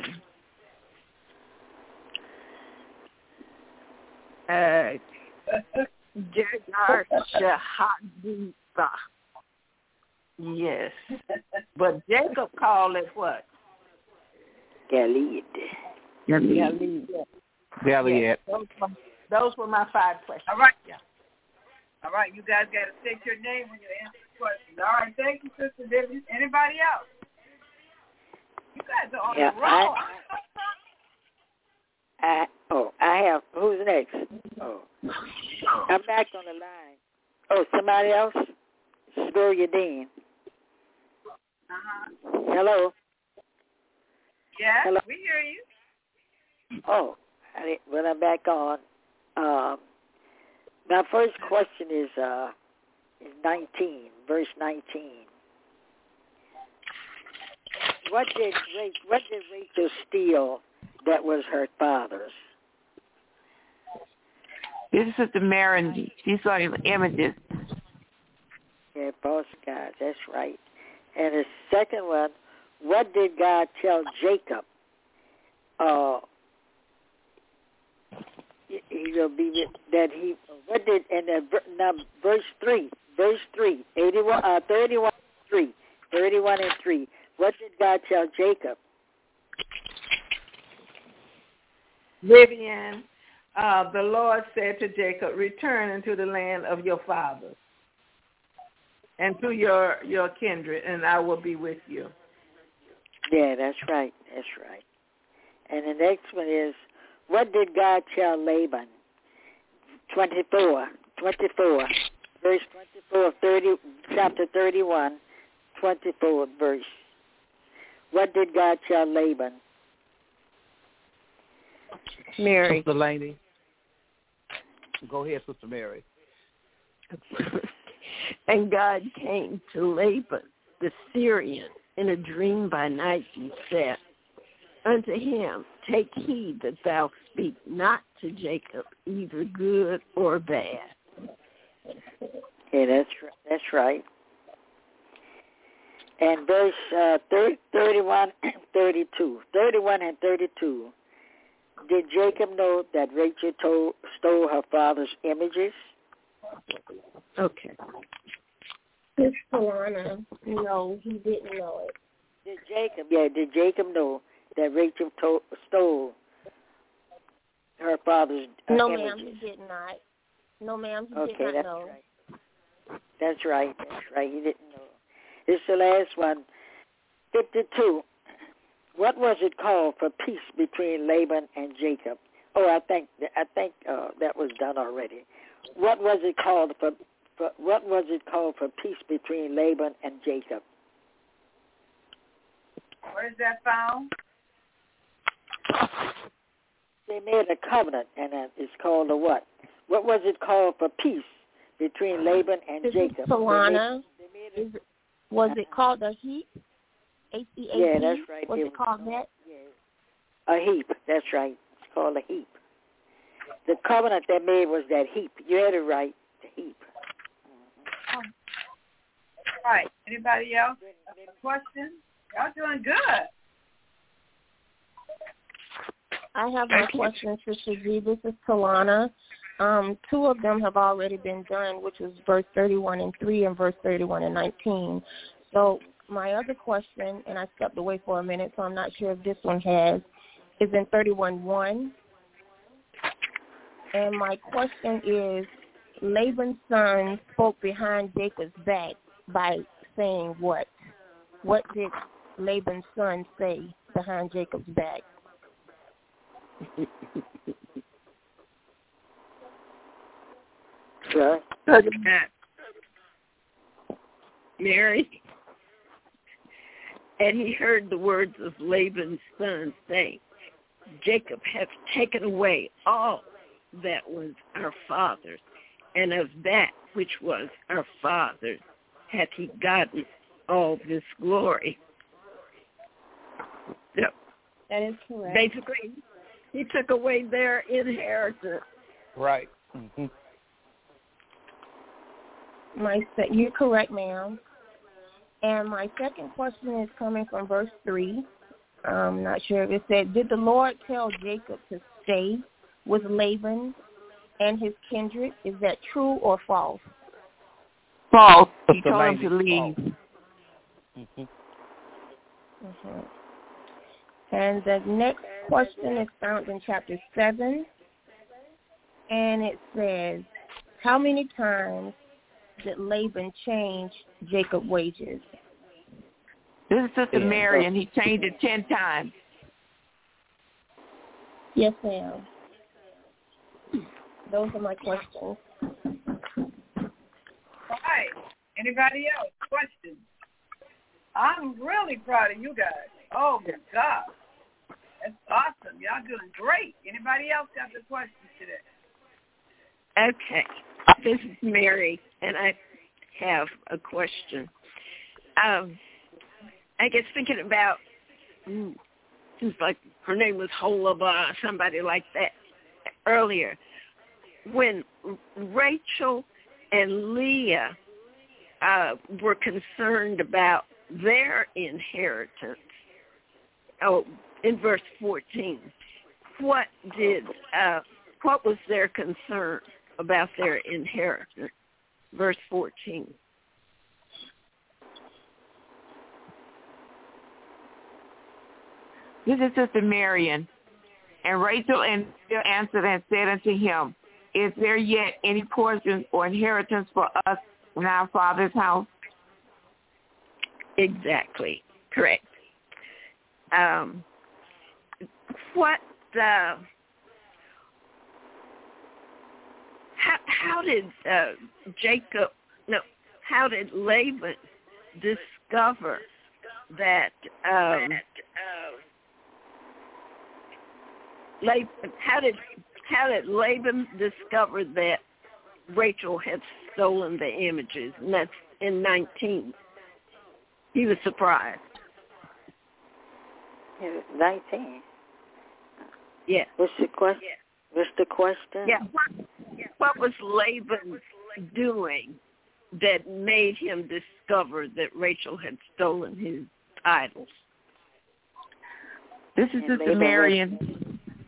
S5: Uh, Jegar Shahadiba.
S10: Yes. But Jacob called it what?
S8: Galeed.
S5: Galeed.
S6: Galeed.
S10: Yes. Those, were, those were my five questions.
S2: All right. Yeah. All right. You guys got to state your name when you answer the questions. All right. Thank you, Sister Vivian. Anybody else? You guys are on
S8: yeah,
S2: the roll.
S8: I, I, oh, I have. Who's next? Oh, I'm back on the line. Oh, somebody else? Gloria Dean.
S2: Uh-huh.
S8: Hello.
S2: Yes,
S8: Hello?
S2: we hear you.
S8: Oh, I, well, I'm back on. Um, my first question is uh, is nineteen, verse nineteen. What did what did Rachel steal that was her father's?
S7: This is the Mary. She saw the images.
S8: Yeah, false gods. That's right. And the second one, what did God tell Jacob? Uh, he will be with, that he. What did and uh, now verse three, verse three, eighty-one, uh, thirty-one, three, thirty-one and three. What did God tell Jacob?
S10: Vivian, uh, the Lord said to Jacob, "Return into the land of your fathers, and to your your kindred, and I will be with you."
S8: Yeah, that's right. That's right. And the next one is, what did God tell Laban? twenty-four, twenty-four, verse twenty-four, thirty, chapter thirty-one, twenty-fourth verse. What did God tell Laban?
S5: Mary.
S4: Sister Laney. Go ahead, Sister Mary.
S5: And God came to Laban, the Syrian, in a dream by night, and said unto him, take heed that thou speak not to Jacob either good or bad.
S8: Yeah, that's that's right. And verse uh, thirty, thirty-one, thirty-two, thirty-one and thirty-two. Did Jacob know that Rachel told, stole her father's images?
S5: Okay.
S9: Miss Solana, no, he didn't know it.
S8: Did Jacob? Yeah, did Jacob know that Rachel told, stole her father's uh,
S9: no,
S8: images?
S9: No, ma'am, he did not. No, ma'am, he
S8: okay,
S9: did not
S8: that's
S9: know.
S8: Right. That's right. That's right. He didn't know. This is the last one. fifty-two. What was it called for peace between Laban and Jacob? Oh, I think I think uh, that was done already. What was it called for, for? What was it called for peace between Laban and Jacob?
S2: Where is that found?
S8: They made a covenant, and it's called a what? What was it called for peace between Laban and
S9: This
S8: Jacob?
S9: Is Solana.
S8: They made, they made a,
S9: is, was it called a heap? H E A P?
S8: Yeah, that's right.
S9: Was
S8: it
S9: it called that?
S8: Yeah. A heap. That's right. It's called a heap. The covenant they made was that heap. You had it right. The heap.
S2: Oh. All right. Anybody else? Have a question? Y'all doing good.
S9: I have my question, Sister G. This is Talana. Um, two of them have already been done, which was verse thirty-one and three and verse thirty-one and nineteen. So my other question, and I stepped away for a minute, so I'm not sure if this one has, is in thirty-one one. And my question is, Laban's son spoke behind Jacob's back by saying what? What did Laban's son say behind Jacob's back?
S8: Sure.
S5: Mary. And he heard the words of Laban's son say, Jacob hath taken away all that was our father's, and of that which was our father's hath he gotten all this glory. So,
S9: that is correct.
S5: Basically, he took away their inheritance.
S4: Right. Mm-hmm.
S9: My se- you're correct, ma'am. And my second question is coming from verse three. I'm not sure if it said, did the Lord tell Jacob to stay with Laban and his kindred? Is that true or false?
S7: False. He told him to leave.
S4: Mm-hmm.
S9: Mm-hmm. And the next question is found in chapter seven. And it says, how many times did Laban change Jacob's wages?
S7: This is Sister Mary, and he changed it ten times.
S9: Yes, ma'am. Those are my questions.
S2: All right. Anybody else? Questions? I'm really proud of you guys. Oh, my God. That's awesome. Y'all doing great. Anybody else got the questions today?
S5: Okay. This is Mary, and I have a question. Um, I guess thinking about, mm, seems like her name was Holaba, somebody like that earlier. When Rachel and Leah uh, were concerned about their inheritance, oh, in verse fourteen, what did uh, what was their concern about their inheritance? Verse fourteen.
S7: This is Sister Marion. And Rachel answered and said unto him, is there yet any portion or inheritance for us in our father's house?
S5: Exactly. Correct. Um, what, uh, how, how did uh, Jacob, no, how did Laban discover that, um, Laban, how did how did Laban discover that Rachel had stolen the images? And that's in nineteen. He was surprised.
S8: He was nineteen.
S5: Yeah.
S8: What's the question? What's the question?
S5: Yeah. What, what was Laban doing that made him discover that Rachel had stolen his idols?
S7: This is Sister Marion.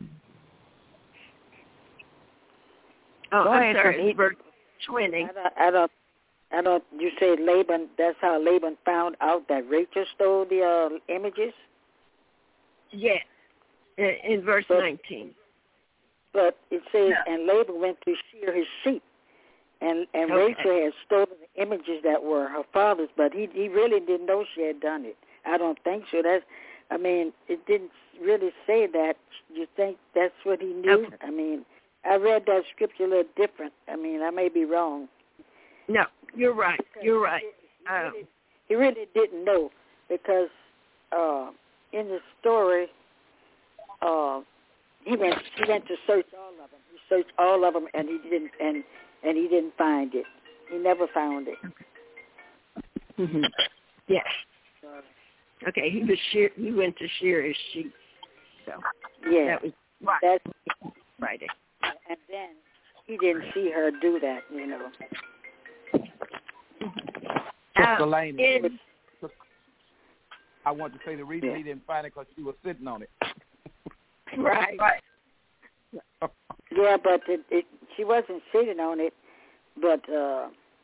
S5: Oh,
S8: Go
S5: I'm
S8: ahead,
S5: sorry, verse twenty.
S8: I don't, I don't, I don't, you say Laban, that's how Laban found out that Rachel stole the uh, images?
S5: Yeah, in, in verse
S8: but,
S5: nineteen.
S8: But it says,
S5: no.
S8: and Laban went to shear his sheep, and, and
S5: okay.
S8: Rachel had stolen the images that were her father's, but he he really didn't know she had done it. I don't think so. That's, I mean, it didn't really say that. You think that's what he knew?
S5: Okay.
S8: I mean, I read that scripture a little different. I mean, I may be wrong.
S5: No, you're right. You're right.
S8: He really,
S5: Um,
S8: he really didn't know because uh, in the story, uh, he went he went to search all of them. He searched all of them, and he didn't and and he didn't find it. He never found it.
S5: mm-hmm. Yes. Okay, he was shear, he went to shear his sheep. So
S8: yeah,
S5: that was right.
S8: That's
S5: Friday.
S8: And then he didn't see her do that, you know.
S4: Sister Lane,
S5: in,
S4: I want to say the reason yeah. he didn't find it because she was sitting on it.
S5: Right. Right.
S8: Yeah, but it, it, she wasn't sitting on it. But uh,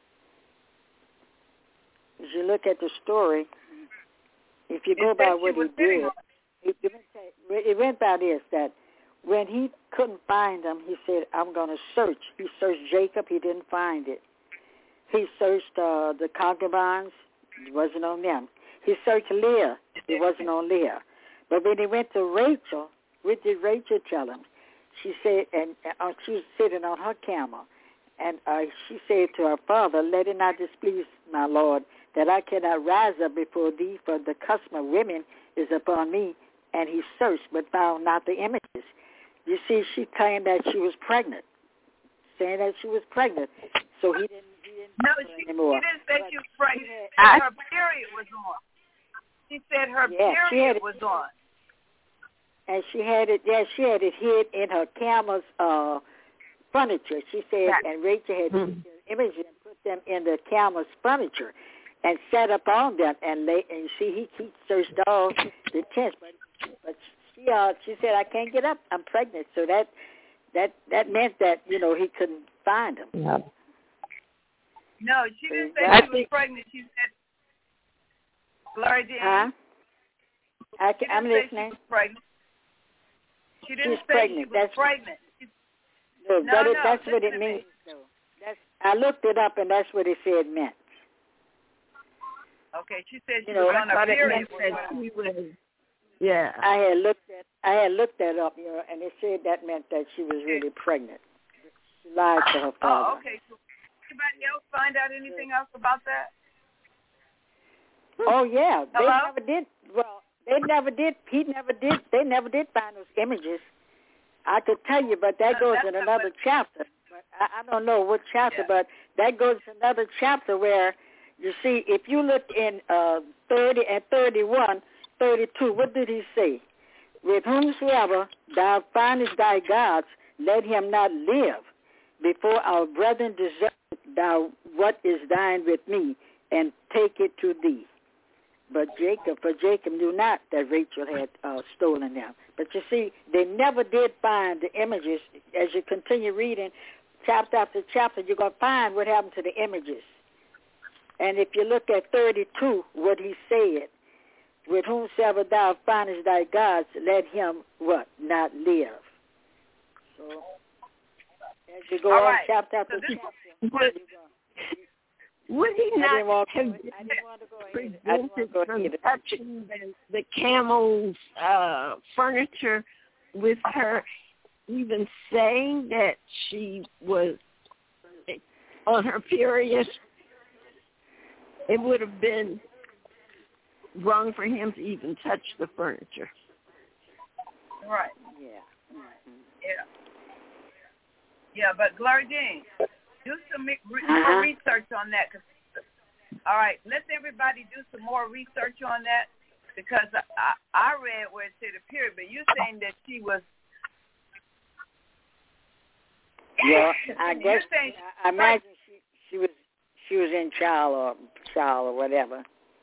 S8: if you look at the story, if you go
S2: it
S8: by what he did, it, it went by this, that when he couldn't find them, he said, I'm going to search. He searched Jacob. He didn't find it. He searched uh, the concubines. It wasn't on them. He searched Leah. It wasn't on Leah. But when he went to Rachel, what did Rachel tell him? She said, and uh, she was sitting on her camel, and uh, she said to her father, let it not displease my Lord, that I cannot rise up before thee, for the custom of women is upon me, and he searched but found not the images. You see, she claimed that she was pregnant, saying that she was pregnant, so he didn't, he didn't
S2: no,
S8: she,
S2: anymore. She didn't say
S8: but
S2: she was pregnant. She
S8: I,
S2: said her period was on. She said her
S8: yeah,
S2: period
S8: it,
S2: was on.
S8: And she had it, yeah, she had it hid in her camera's uh, furniture. She said, right. And Rachel had mm-hmm. taken images and put them in the camera's furniture and sat up on them. And lay, and you see, he, he searched all the tents, but but she uh, she said, I can't get up. I'm pregnant. So that that that meant that you know he couldn't find him.
S2: Yeah. No, she didn't say
S8: I
S2: she was pregnant. She said, Gloria Jean.
S8: Huh? I,
S2: she
S8: I'm
S2: didn't
S8: listening.
S2: Say she was pregnant. She didn't
S8: She's
S2: say
S8: pregnant.
S2: she was
S8: that's,
S2: pregnant. She's,
S8: no,
S2: no,
S8: that
S2: no,
S8: is, that's what it means. No. That's, I looked it up, and that's what it said meant.
S2: Okay, she said she
S8: you know,
S2: was on a period.
S5: She was, yeah.
S8: I had looked at I had looked that up, you know, and it said that meant that she was really pregnant. She lied to her father.
S2: Oh, okay. So anybody else find out anything else about that?
S8: Oh yeah, they
S2: Hello?
S8: never did. Well, they never did. He never did. They never did find those images. I could tell you, but that goes in another chapter. But I, I don't know what chapter, yeah. But that goes in another chapter where you see, if you look in uh, thirty and thirty-one, thirty-two, what did he say? With whomsoever thou findest thy gods, let him not live. Before our brethren desert thou what is thine with me, and take it to thee. But Jacob, for Jacob knew not that Rachel had uh, stolen them. But you see, they never did find the images. As you continue reading chapter after chapter, you're going to find what happened to the images. And if you look at thirty-two, what he said, with whomsoever thou findest thy gods, let him, what, not live. So, as you go
S2: All
S8: on
S2: right.
S8: chapter after
S2: so
S8: chapter,
S5: would he not
S8: want,
S5: have prevented from touching the, the camel's uh, furniture with her even saying that she was on her period? It would have been wrong for him to even touch the furniture.
S2: Right.
S8: Yeah.
S2: Yeah. Yeah, but Gloria Jean, do some re-
S8: uh-huh.
S2: more research on that. Cause, all right, let everybody do some more research on that because I, I read where it said a period, but you're saying that she was.
S8: Yeah, I guess.
S2: Saying,
S8: I imagine she she was she was in child or child or whatever.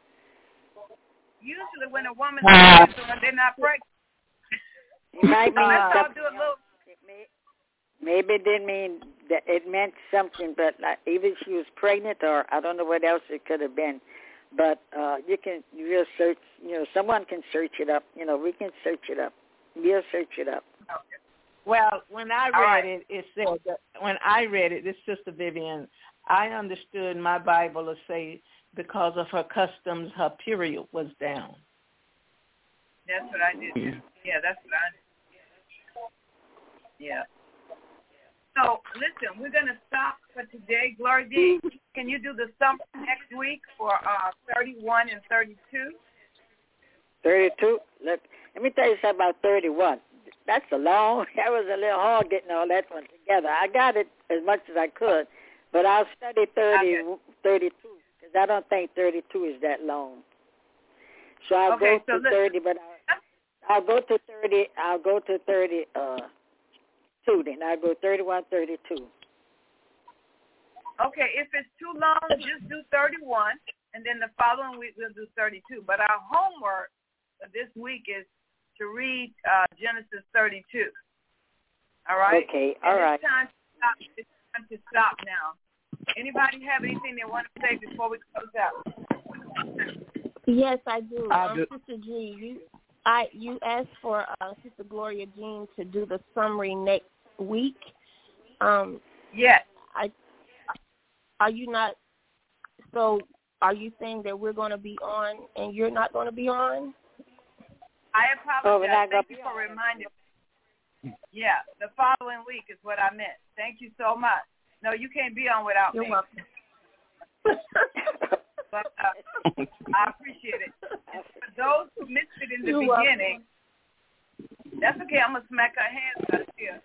S2: Usually, when a woman uh, is they're not pregnant.
S8: It might mean
S2: Let's all
S8: something.
S2: do a little.
S8: It may, maybe it didn't mean that it meant something, but like either she was pregnant or I don't know what else it could have been. But uh, you can you'll search. You know, someone can search it up. You know, we can search it up. We'll search it up.
S2: Okay.
S10: Well, when I read
S2: right.
S10: it, it said that when I read it, this Sister Vivian, I understood my Bible to say because of her customs, her period was down.
S2: That's what I did. Yeah, that's what I did. Yeah. So, listen, we're going to stop for today. Gloria D, can you do the sum next week for uh, thirty-one and thirty-two?
S8: thirty-two? Look, let me tell you something about thirty-one. That's a long, that was a little hard getting all that one together. I got it as much as I could, but I'll study thirty, okay. thirty-two, because I don't think thirty-two is that long. So I'll
S2: okay,
S8: go
S2: so
S8: to
S2: listen.
S8: thirty, but I'll, I'll go to thirty, I'll go to thirty, uh, two then. I'll go thirty-one, thirty-two.
S2: Okay, if it's too long, just do thirty-one, and then the following week we'll do thirty-two. But our homework for this week is to read uh, Genesis thirty-two. All right?
S8: Okay,
S2: and
S8: all
S2: it's
S8: right.
S2: Time to stop. It's time to stop now. Anybody have anything they want to say before we close out?
S9: Yes, I do.
S10: I
S9: um,
S10: do.
S9: Sister G, you, I, you asked for uh, Sister Gloria Jean to do the summary next week. Um,
S2: yes.
S9: I, are you not, so are you saying that we're going to be on and you're not going to be on?
S2: I apologize.
S8: Oh, we're not
S2: Thank
S8: gonna
S2: you for reminding me. Yeah, the following week is what I meant. Thank you so much. No, you can't be on without
S9: You're
S2: me.
S9: welcome.
S2: But uh, I appreciate it. And for those who missed it in the
S9: You're
S2: beginning, That's okay. I'm gonna smack her hands out here.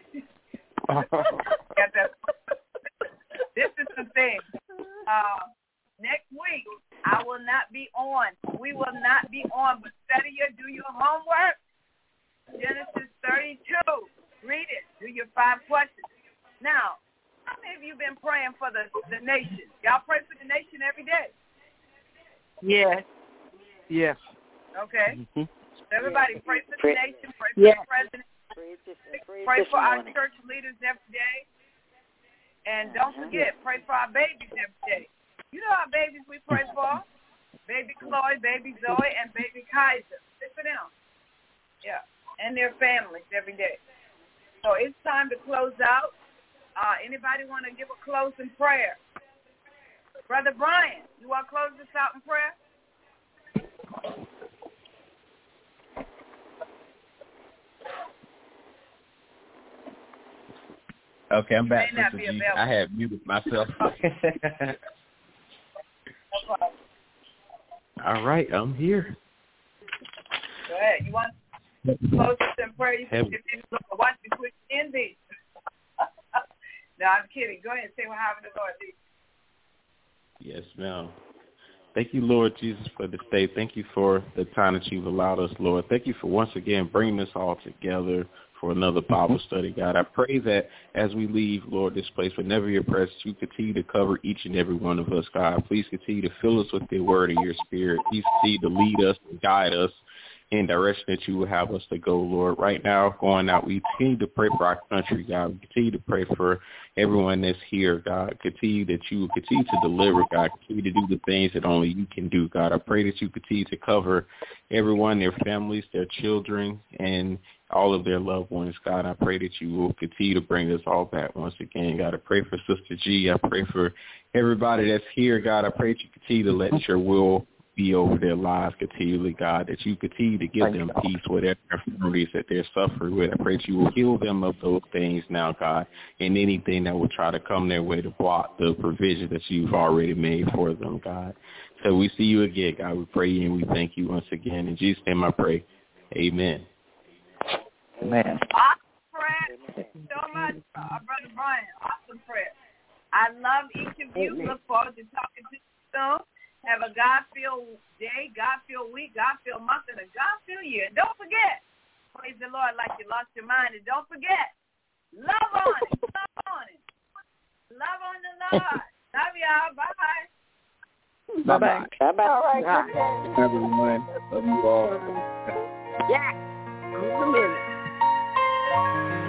S2: Got that. This is the thing. Uh, next week I will not be on. We will not be on. But study your, do your homework. Genesis thirty-two. Read it. Do your five questions. Now, how many of you been praying for the the nation? Y'all pray for the nation every day.
S10: Yes. Yes.
S2: Okay.
S6: Mm-hmm.
S2: Everybody pray for the nation. Pray for
S10: yes.
S2: the president.
S8: Pray, this, pray,
S2: Pray
S8: this
S2: for our
S8: morning.
S2: church leaders every day. And don't forget, pray for our babies every day. You know our babies we pray for? Baby Chloe, baby Zoe, and baby Kaiser. Pray for them. Yeah. And their families every day. So it's time to close out. Uh, anybody want to give a closing prayer? Brother Brian, you want to close this out in prayer?
S6: Okay, I'm
S2: You
S6: back,
S2: may not
S6: Sister
S2: be
S6: G.
S2: available.
S6: I had muted myself.
S2: No problem.
S6: All right, I'm here.
S2: Go ahead. You want to close this in prayer? You can
S6: Heaven.
S2: watch me quick in these. No, I'm kidding. Go ahead and say what happened to Lord Jesus.
S6: Yes, ma'am. Thank you, Lord Jesus, for this day. Thank you for the time that you've allowed us, Lord. Thank you for once again bringing us all together for another Bible study, God. I pray that as we leave, Lord, this place, but never your presence, you continue to cover each and every one of us, God. Please continue to fill us with your word and your spirit. Please continue to lead us and guide us in direction that you will have us to go, Lord. Right now, going out, we continue to pray for our country, God. We continue to pray for everyone that's here, God. Continue that you will continue to deliver, God. Continue to do the things that only you can do, God. I pray that you continue to cover everyone, their families, their children, and all of their loved ones, God. I pray that you will continue to bring us all back once again, God. I pray for Sister G. I pray for everybody that's here, God. I pray that you continue to let your will be over their lives continually, God, that you continue to give them peace, whatever infirmities that they're suffering with. I pray that you will heal them of those things now, God, and anything that will try to come their way to block the provision that you've already made for them, God. So we see you again, God. We pray you and we thank you once again. In Jesus' name I pray. Amen.
S10: Amen.
S2: Awesome prayer. Thank you so much, uh, Brother Brian. Awesome prayer. I love each of you. Amen. Look forward to talking to you soon. Have a God-filled day, God-filled week, God-filled month, and a God-filled year. And don't forget, praise the Lord like you lost your mind. And don't forget, love on it. Love on it. Love on the Lord. Love y'all. Bye-bye.
S10: Bye-bye.
S8: Bye-bye.
S9: All right. Good day.
S6: Everyone, love you all.
S5: Yeah. In a minute.